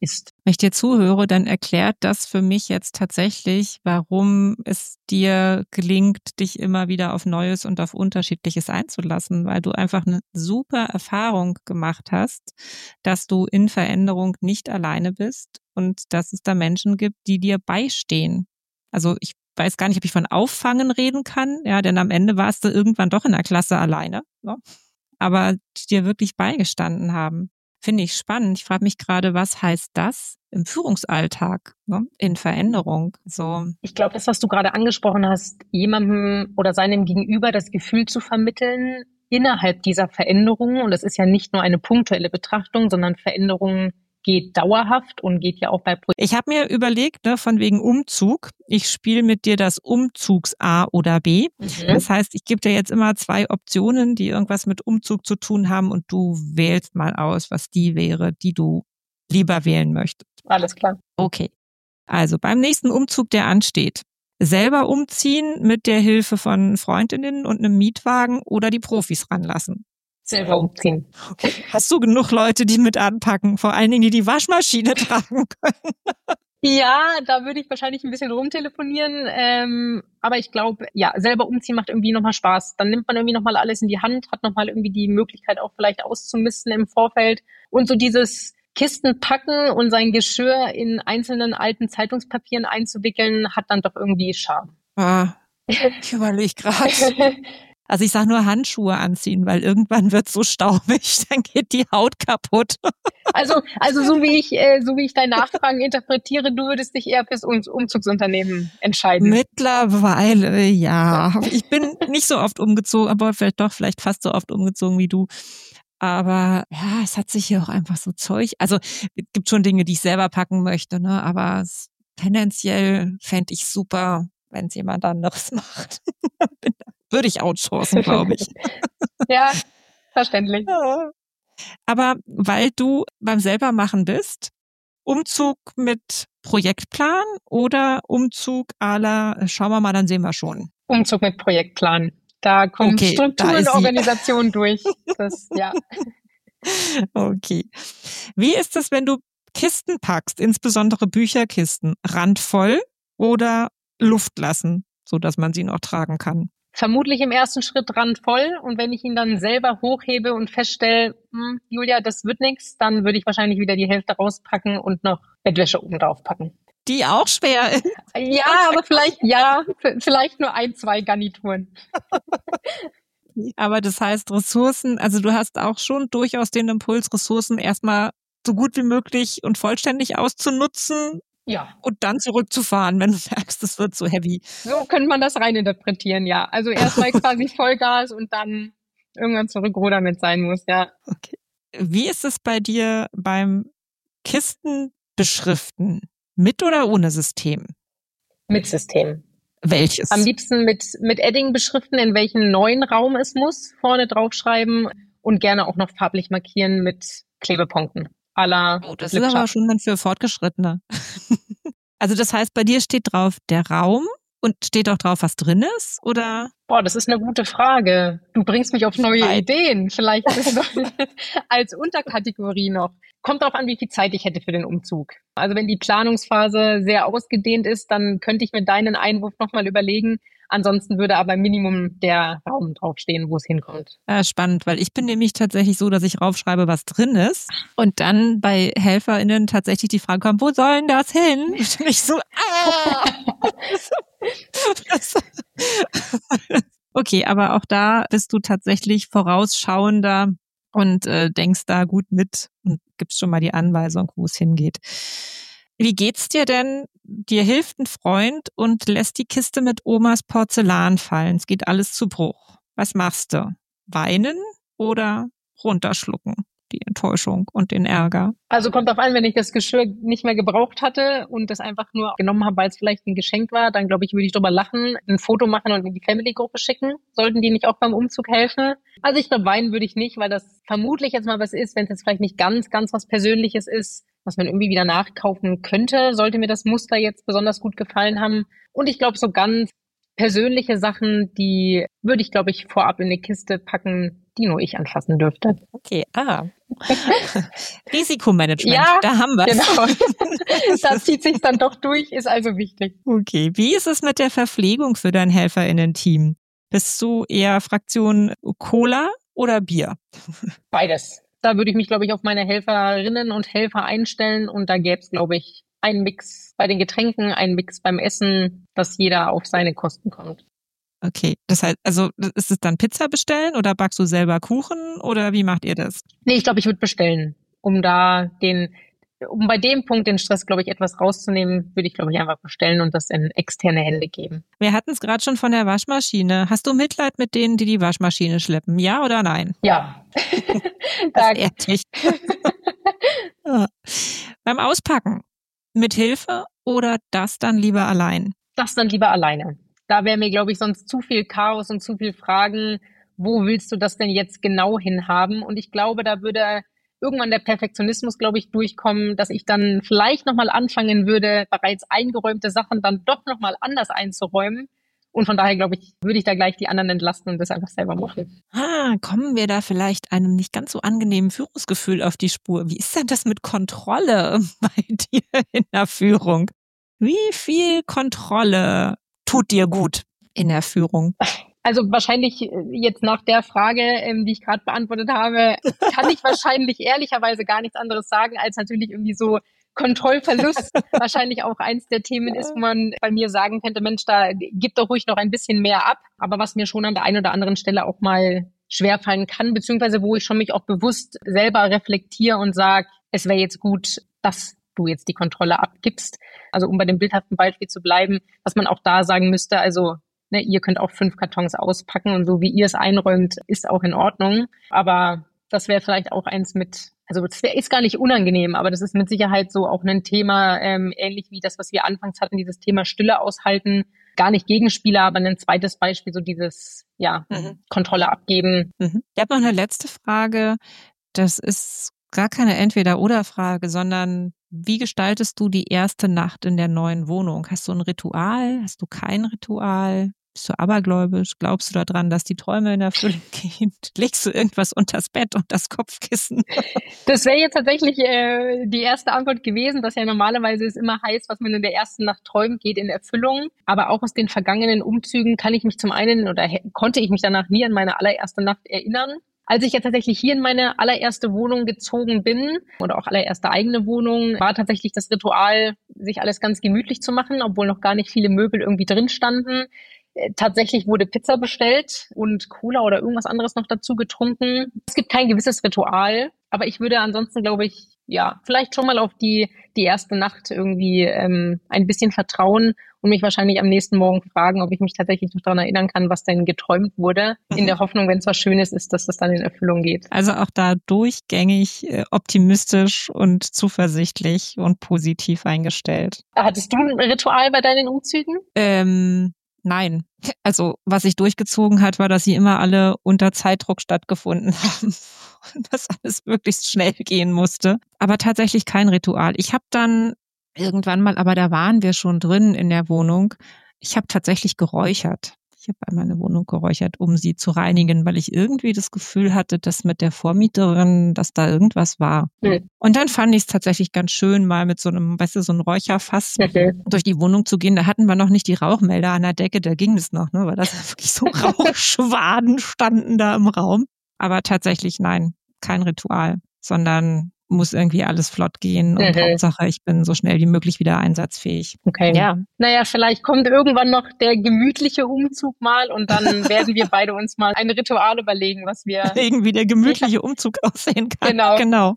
Wenn ich dir zuhöre, dann erklärt das für mich jetzt tatsächlich, warum es dir gelingt, dich immer wieder auf Neues und auf Unterschiedliches einzulassen, weil du einfach eine super Erfahrung gemacht hast, dass du in Veränderung nicht alleine bist und dass es da Menschen gibt, die dir beistehen. Also ich weiß gar nicht, ob ich von Auffangen reden kann, ja, denn am Ende warst du irgendwann doch in der Klasse alleine, ne? Aber die dir wirklich beigestanden haben. Finde ich spannend. Ich frage mich gerade, was heißt das im Führungsalltag, ne? In Veränderung? So. Ich glaube, das, was du gerade angesprochen hast, jemandem oder seinem Gegenüber das Gefühl zu vermitteln, innerhalb dieser Veränderung, und das ist ja nicht nur eine punktuelle Betrachtung, sondern Veränderung geht dauerhaft und geht ja auch bei Projekten. Ich habe mir überlegt, ne, von wegen Umzug, ich spiele mit dir das Umzugs A oder B. Mhm. Das heißt, ich gebe dir jetzt immer zwei Optionen, die irgendwas mit Umzug zu tun haben und du wählst mal aus, was die wäre, die du lieber wählen möchtest. Alles klar. Okay. Also beim nächsten Umzug, der ansteht, selber umziehen mit der Hilfe von Freundinnen und einem Mietwagen oder die Profis ranlassen. Selber umziehen. Okay. Hast du genug Leute, die mit anpacken? Vor allen Dingen, die die Waschmaschine tragen können. Ja, da würde ich wahrscheinlich ein bisschen rumtelefonieren. Ähm, aber ich glaube, ja, selber umziehen macht irgendwie nochmal Spaß. Dann nimmt man irgendwie nochmal alles in die Hand, hat nochmal irgendwie die Möglichkeit auch vielleicht auszumisten im Vorfeld. Und so dieses Kisten packen und sein Geschirr in einzelnen alten Zeitungspapieren einzuwickeln, hat dann doch irgendwie Charme. Ah, ich überlege gerade. Also ich sage nur Handschuhe anziehen, weil irgendwann wird es so staubig, dann geht die Haut kaputt. Also, also so wie ich, äh, so wie ich deine Nachfragen interpretiere, du würdest dich eher fürs um- Umzugsunternehmen entscheiden. Mittlerweile, ja. Ich bin nicht so oft umgezogen, aber vielleicht doch, vielleicht fast so oft umgezogen wie du. Aber ja, es hat sich hier auch einfach so Zeug. Also es gibt schon Dinge, die ich selber packen möchte, ne? Aber tendenziell fände ich super, wenn es jemand anderes macht. Würde ich outsourcen, glaube ich. Ja, verständlich. Ja. Aber weil du beim Selbermachen bist, Umzug mit Projektplan oder Umzug à la, schauen wir mal, dann sehen wir schon. Umzug mit Projektplan. Da kommt okay, Struktur und Organisation durch. Das, ja. Okay. Wie ist es, wenn du Kisten packst, insbesondere Bücherkisten, randvoll oder Luft lassen, sodass man sie noch tragen kann? Vermutlich im ersten Schritt randvoll, und wenn ich ihn dann selber hochhebe und feststelle, hm, Julia, das wird nichts, dann würde ich wahrscheinlich wieder die Hälfte rauspacken und noch Bettwäsche oben drauf packen. Die auch schwer ist. Ja, aber vielleicht, ja, vielleicht nur ein, zwei Garnituren. Aber das heißt Ressourcen, also du hast auch schon durchaus den Impuls, Ressourcen erstmal so gut wie möglich und vollständig auszunutzen. Ja. Und dann zurückzufahren, wenn du merkst, es wird so heavy. So könnte man das reininterpretieren, ja. Also erstmal quasi Vollgas und dann irgendwann zurückrudern, wenn es sein muss, ja. Okay. Wie ist es bei dir beim Kistenbeschriften? Mit oder ohne System? Mit System. Welches? Am liebsten mit, mit Edding beschriften, in welchen neuen Raum es muss, vorne draufschreiben und gerne auch noch farblich markieren mit Klebepunkten. Oh, das ist aber schon dann für Fortgeschrittene. Also das heißt, bei dir steht drauf der Raum und steht auch drauf, was drin ist, oder? Boah, das ist eine gute Frage. Du bringst mich auf neue Nein. Ideen. Vielleicht ist noch als Unterkategorie noch. Kommt drauf an, wie viel Zeit ich hätte für den Umzug. Also wenn die Planungsphase sehr ausgedehnt ist, dann könnte ich mir deinen Einwurf nochmal überlegen. Ansonsten würde aber Minimum der Raum draufstehen, wo es hinkommt. Ja, spannend, weil ich bin nämlich tatsächlich so, dass ich raufschreibe, was drin ist und dann bei HelferInnen tatsächlich die Frage kommt, wo soll denn das hin? Und ich so, ah! Okay, aber auch da bist du tatsächlich vorausschauender und äh, denkst da gut mit und gibst schon mal die Anweisung, wo es hingeht. Wie geht's dir denn? Dir hilft ein Freund und lässt die Kiste mit Omas Porzellan fallen. Es geht alles zu Bruch. Was machst du? Weinen oder runterschlucken? Die Enttäuschung und den Ärger. Also kommt drauf an, wenn ich das Geschirr nicht mehr gebraucht hatte und das einfach nur genommen habe, weil es vielleicht ein Geschenk war, dann glaube ich, würde ich drüber lachen, ein Foto machen und in die Family-Gruppe schicken. Sollten die nicht auch beim Umzug helfen? Also ich glaube, weinen würde ich nicht, weil das vermutlich jetzt mal was ist, wenn es jetzt vielleicht nicht ganz, ganz was Persönliches ist, was man irgendwie wieder nachkaufen könnte, sollte mir das Muster jetzt besonders gut gefallen haben. Und ich glaube, so ganz persönliche Sachen, die würde ich, glaube ich, vorab in eine Kiste packen, die nur ich anfassen dürfte. Okay, ah. Risikomanagement, ja, da haben wir es. Genau. Da zieht sich dann doch durch, ist also wichtig. Okay, wie ist es mit der Verpflegung für dein HelferInnen-Team? Bist du eher Fraktion Cola oder Bier? Beides. Da würde ich mich, glaube ich, auf meine Helferinnen und Helfer einstellen und da gäbe es, glaube ich, einen Mix bei den Getränken, einen Mix beim Essen, dass jeder auf seine Kosten kommt. Okay, das heißt, also ist es dann Pizza bestellen oder backst du selber Kuchen oder wie macht ihr das? Nee, ich glaube, ich würde bestellen, um da den, um bei dem Punkt den Stress, glaube ich, etwas rauszunehmen, würde ich, glaube ich, einfach bestellen und das in externe Hände geben. Wir hatten es gerade schon von der Waschmaschine. Hast du Mitleid mit denen, die die Waschmaschine schleppen? Ja oder nein? Ja. Das ehrt dich. Ja. Beim Auspacken, mit Hilfe oder das dann lieber allein? Das dann lieber alleine. Da wäre mir, glaube ich, sonst zu viel Chaos und zu viel Fragen, wo willst du das denn jetzt genau hinhaben? Und ich glaube, da würde irgendwann der Perfektionismus, glaube ich, durchkommen, dass ich dann vielleicht nochmal anfangen würde, bereits eingeräumte Sachen dann doch nochmal anders einzuräumen. Und von daher, glaube ich, würde ich da gleich die anderen entlasten und das einfach selber machen. Ah, kommen wir da vielleicht einem nicht ganz so angenehmen Führungsgefühl auf die Spur? Wie ist denn das mit Kontrolle bei dir in der Führung? Wie viel Kontrolle tut dir gut in der Führung? Also wahrscheinlich jetzt nach der Frage, die ich gerade beantwortet habe, kann ich wahrscheinlich ehrlicherweise gar nichts anderes sagen, als natürlich irgendwie so Kontrollverlust wahrscheinlich auch eins der Themen ist, wo man bei mir sagen könnte, Mensch, da gib doch ruhig noch ein bisschen mehr ab. Aber was mir schon an der einen oder anderen Stelle auch mal schwerfallen kann, beziehungsweise wo ich schon mich auch bewusst selber reflektiere und sage, es wäre jetzt gut, dass du jetzt die Kontrolle abgibst. Also um bei dem bildhaften Beispiel zu bleiben, was man auch da sagen müsste, also ne, ihr könnt auch fünf Kartons auspacken und so wie ihr es einräumt, ist auch in Ordnung. Aber das wäre vielleicht auch eins mit, also das wär, ist gar nicht unangenehm, aber das ist mit Sicherheit so auch ein Thema, ähm, ähnlich wie das, was wir anfangs hatten, dieses Thema Stille aushalten. Gar nicht Gegenspieler, aber ein zweites Beispiel, so dieses, ja, mhm. Kontrolle abgeben. Mhm. Ich habe noch eine letzte Frage. Das ist gar keine Entweder-oder-Frage, sondern wie gestaltest du die erste Nacht in der neuen Wohnung? Hast du ein Ritual? Hast du kein Ritual? Bist du abergläubisch? Glaubst du daran, dass die Träume in Erfüllung gehen? Legst du irgendwas unters Bett und das Kopfkissen? Das wäre jetzt tatsächlich äh, die erste Antwort gewesen, dass ja normalerweise es immer heißt, was man in der ersten Nacht träumt, geht in Erfüllung. Aber auch aus den vergangenen Umzügen kann ich mich zum einen oder konnte ich mich danach nie an meine allererste Nacht erinnern. Als ich ja tatsächlich hier in meine allererste Wohnung gezogen bin oder auch allererste eigene Wohnung, war tatsächlich das Ritual, sich alles ganz gemütlich zu machen, obwohl noch gar nicht viele Möbel irgendwie drin standen. Tatsächlich wurde Pizza bestellt und Cola oder irgendwas anderes noch dazu getrunken. Es gibt kein gewisses Ritual, aber ich würde ansonsten, glaube ich, ja, vielleicht schon mal auf die die erste Nacht irgendwie ähm, ein bisschen vertrauen und mich wahrscheinlich am nächsten Morgen fragen, ob ich mich tatsächlich noch daran erinnern kann, was denn geträumt wurde. In der Hoffnung, wenn es was Schönes ist, dass das dann in Erfüllung geht. Also auch da durchgängig äh, optimistisch und zuversichtlich und positiv eingestellt. Hattest du ein Ritual bei deinen Umzügen? Ähm, nein. Also was sich durchgezogen hat, war, dass sie immer alle unter Zeitdruck stattgefunden haben. Dass alles möglichst schnell gehen musste. Aber tatsächlich kein Ritual. Ich habe dann irgendwann mal, aber da waren wir schon drin in der Wohnung, ich habe tatsächlich geräuchert. Ich habe einmal eine Wohnung geräuchert, um sie zu reinigen, weil ich irgendwie das Gefühl hatte, dass mit der Vormieterin, dass da irgendwas war. Mhm. Und dann fand ich es tatsächlich ganz schön, mal mit so einem, weißt du, so einem Räucherfass okay. durch die Wohnung zu gehen. Da hatten wir noch nicht die Rauchmelder an der Decke, da ging es noch, ne, weil das wirklich so Rauchschwaden standen da im Raum. Aber tatsächlich nein, kein Ritual, sondern muss irgendwie alles flott gehen und mhm. Hauptsache, ich bin so schnell wie möglich wieder einsatzfähig. Okay. Ja. Naja, vielleicht kommt irgendwann noch der gemütliche Umzug mal und dann werden wir beide uns mal ein Ritual überlegen, was wir... Irgendwie der gemütliche Umzug aussehen kann. Genau. genau.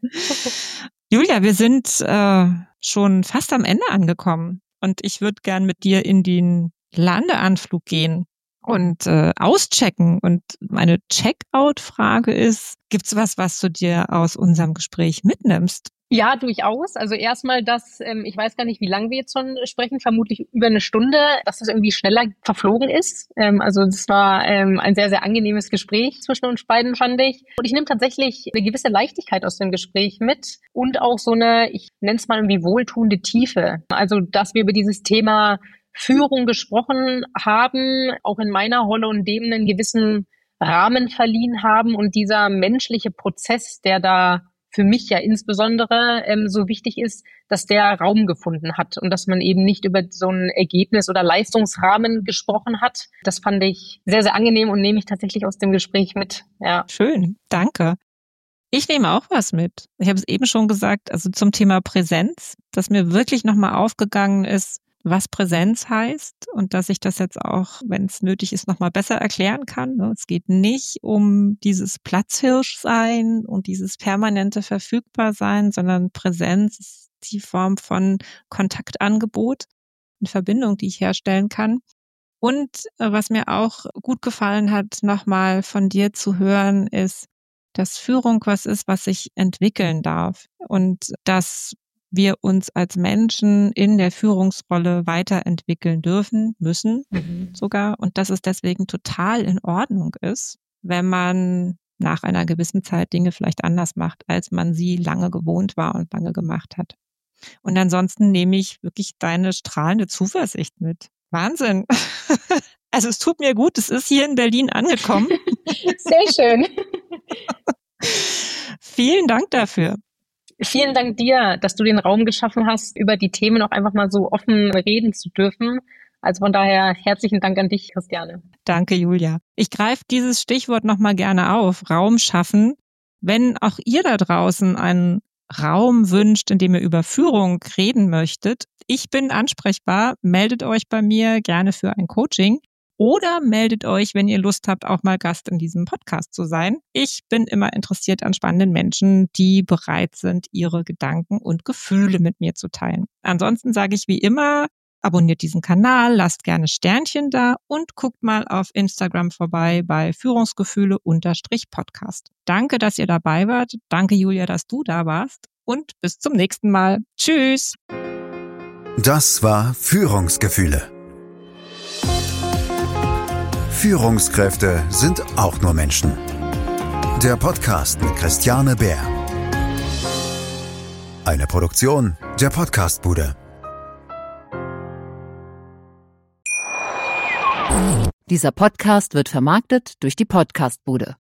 Julia, wir sind äh, schon fast am Ende angekommen und ich würde gern mit dir in den Landeanflug gehen und äh, auschecken. Und meine Checkout-Frage ist, gibt's was, was du dir aus unserem Gespräch mitnimmst? Ja, durchaus. Also erstmal, dass, ähm, ich weiß gar nicht, wie lange wir jetzt schon sprechen, vermutlich über eine Stunde, dass das irgendwie schneller verflogen ist. Ähm, also das war ähm, ein sehr, sehr angenehmes Gespräch zwischen uns beiden, fand ich. Und ich nehme tatsächlich eine gewisse Leichtigkeit aus dem Gespräch mit und auch so eine, ich nenne es mal irgendwie wohltuende Tiefe. Also, dass wir über dieses Thema Führung gesprochen haben, auch in meiner Rolle und dem einen gewissen Rahmen verliehen haben und dieser menschliche Prozess, der da für mich ja insbesondere ähm, so wichtig ist, dass der Raum gefunden hat und dass man eben nicht über so ein Ergebnis oder Leistungsrahmen gesprochen hat. Das fand ich sehr, sehr angenehm und nehme ich tatsächlich aus dem Gespräch mit. Ja. Schön, danke. Ich nehme auch was mit. Ich habe es eben schon gesagt, also zum Thema Präsenz, dass mir wirklich nochmal aufgegangen ist, was Präsenz heißt und dass ich das jetzt auch, wenn es nötig ist, nochmal besser erklären kann. Es geht nicht um dieses Platzhirschsein und dieses permanente Verfügbarsein, sondern Präsenz ist die Form von Kontaktangebot, eine Verbindung, die ich herstellen kann. Und was mir auch gut gefallen hat, nochmal von dir zu hören, ist, dass Führung was ist, was sich entwickeln darf und dass wir uns als Menschen in der Führungsrolle weiterentwickeln dürfen, müssen mhm. sogar, und dass es deswegen total in Ordnung ist, wenn man nach einer gewissen Zeit Dinge vielleicht anders macht, als man sie lange gewohnt war und lange gemacht hat. Und ansonsten nehme ich wirklich deine strahlende Zuversicht mit. Wahnsinn! Also es tut mir gut, es ist hier in Berlin angekommen. Sehr schön. Vielen Dank dafür. Vielen Dank dir, dass du den Raum geschaffen hast, über die Themen auch einfach mal so offen reden zu dürfen. Also von daher herzlichen Dank an dich, Christiane. Danke, Julia. Ich greife dieses Stichwort nochmal gerne auf, Raum schaffen. Wenn auch ihr da draußen einen Raum wünscht, in dem ihr über Führung reden möchtet, ich bin ansprechbar, meldet euch bei mir gerne für ein Coaching. Oder meldet euch, wenn ihr Lust habt, auch mal Gast in diesem Podcast zu sein. Ich bin immer interessiert an spannenden Menschen, die bereit sind, ihre Gedanken und Gefühle mit mir zu teilen. Ansonsten sage ich wie immer, abonniert diesen Kanal, lasst gerne Sternchen da und guckt mal auf Instagram vorbei bei Führungsgefühle-Podcast. Danke, dass ihr dabei wart. Danke, Julia, dass du da warst. Und bis zum nächsten Mal. Tschüss. Das war Führungsgefühle. Führungskräfte sind auch nur Menschen. Der Podcast mit Christiane Bär. Eine Produktion der Podcastbude. Dieser Podcast wird vermarktet durch die Podcastbude.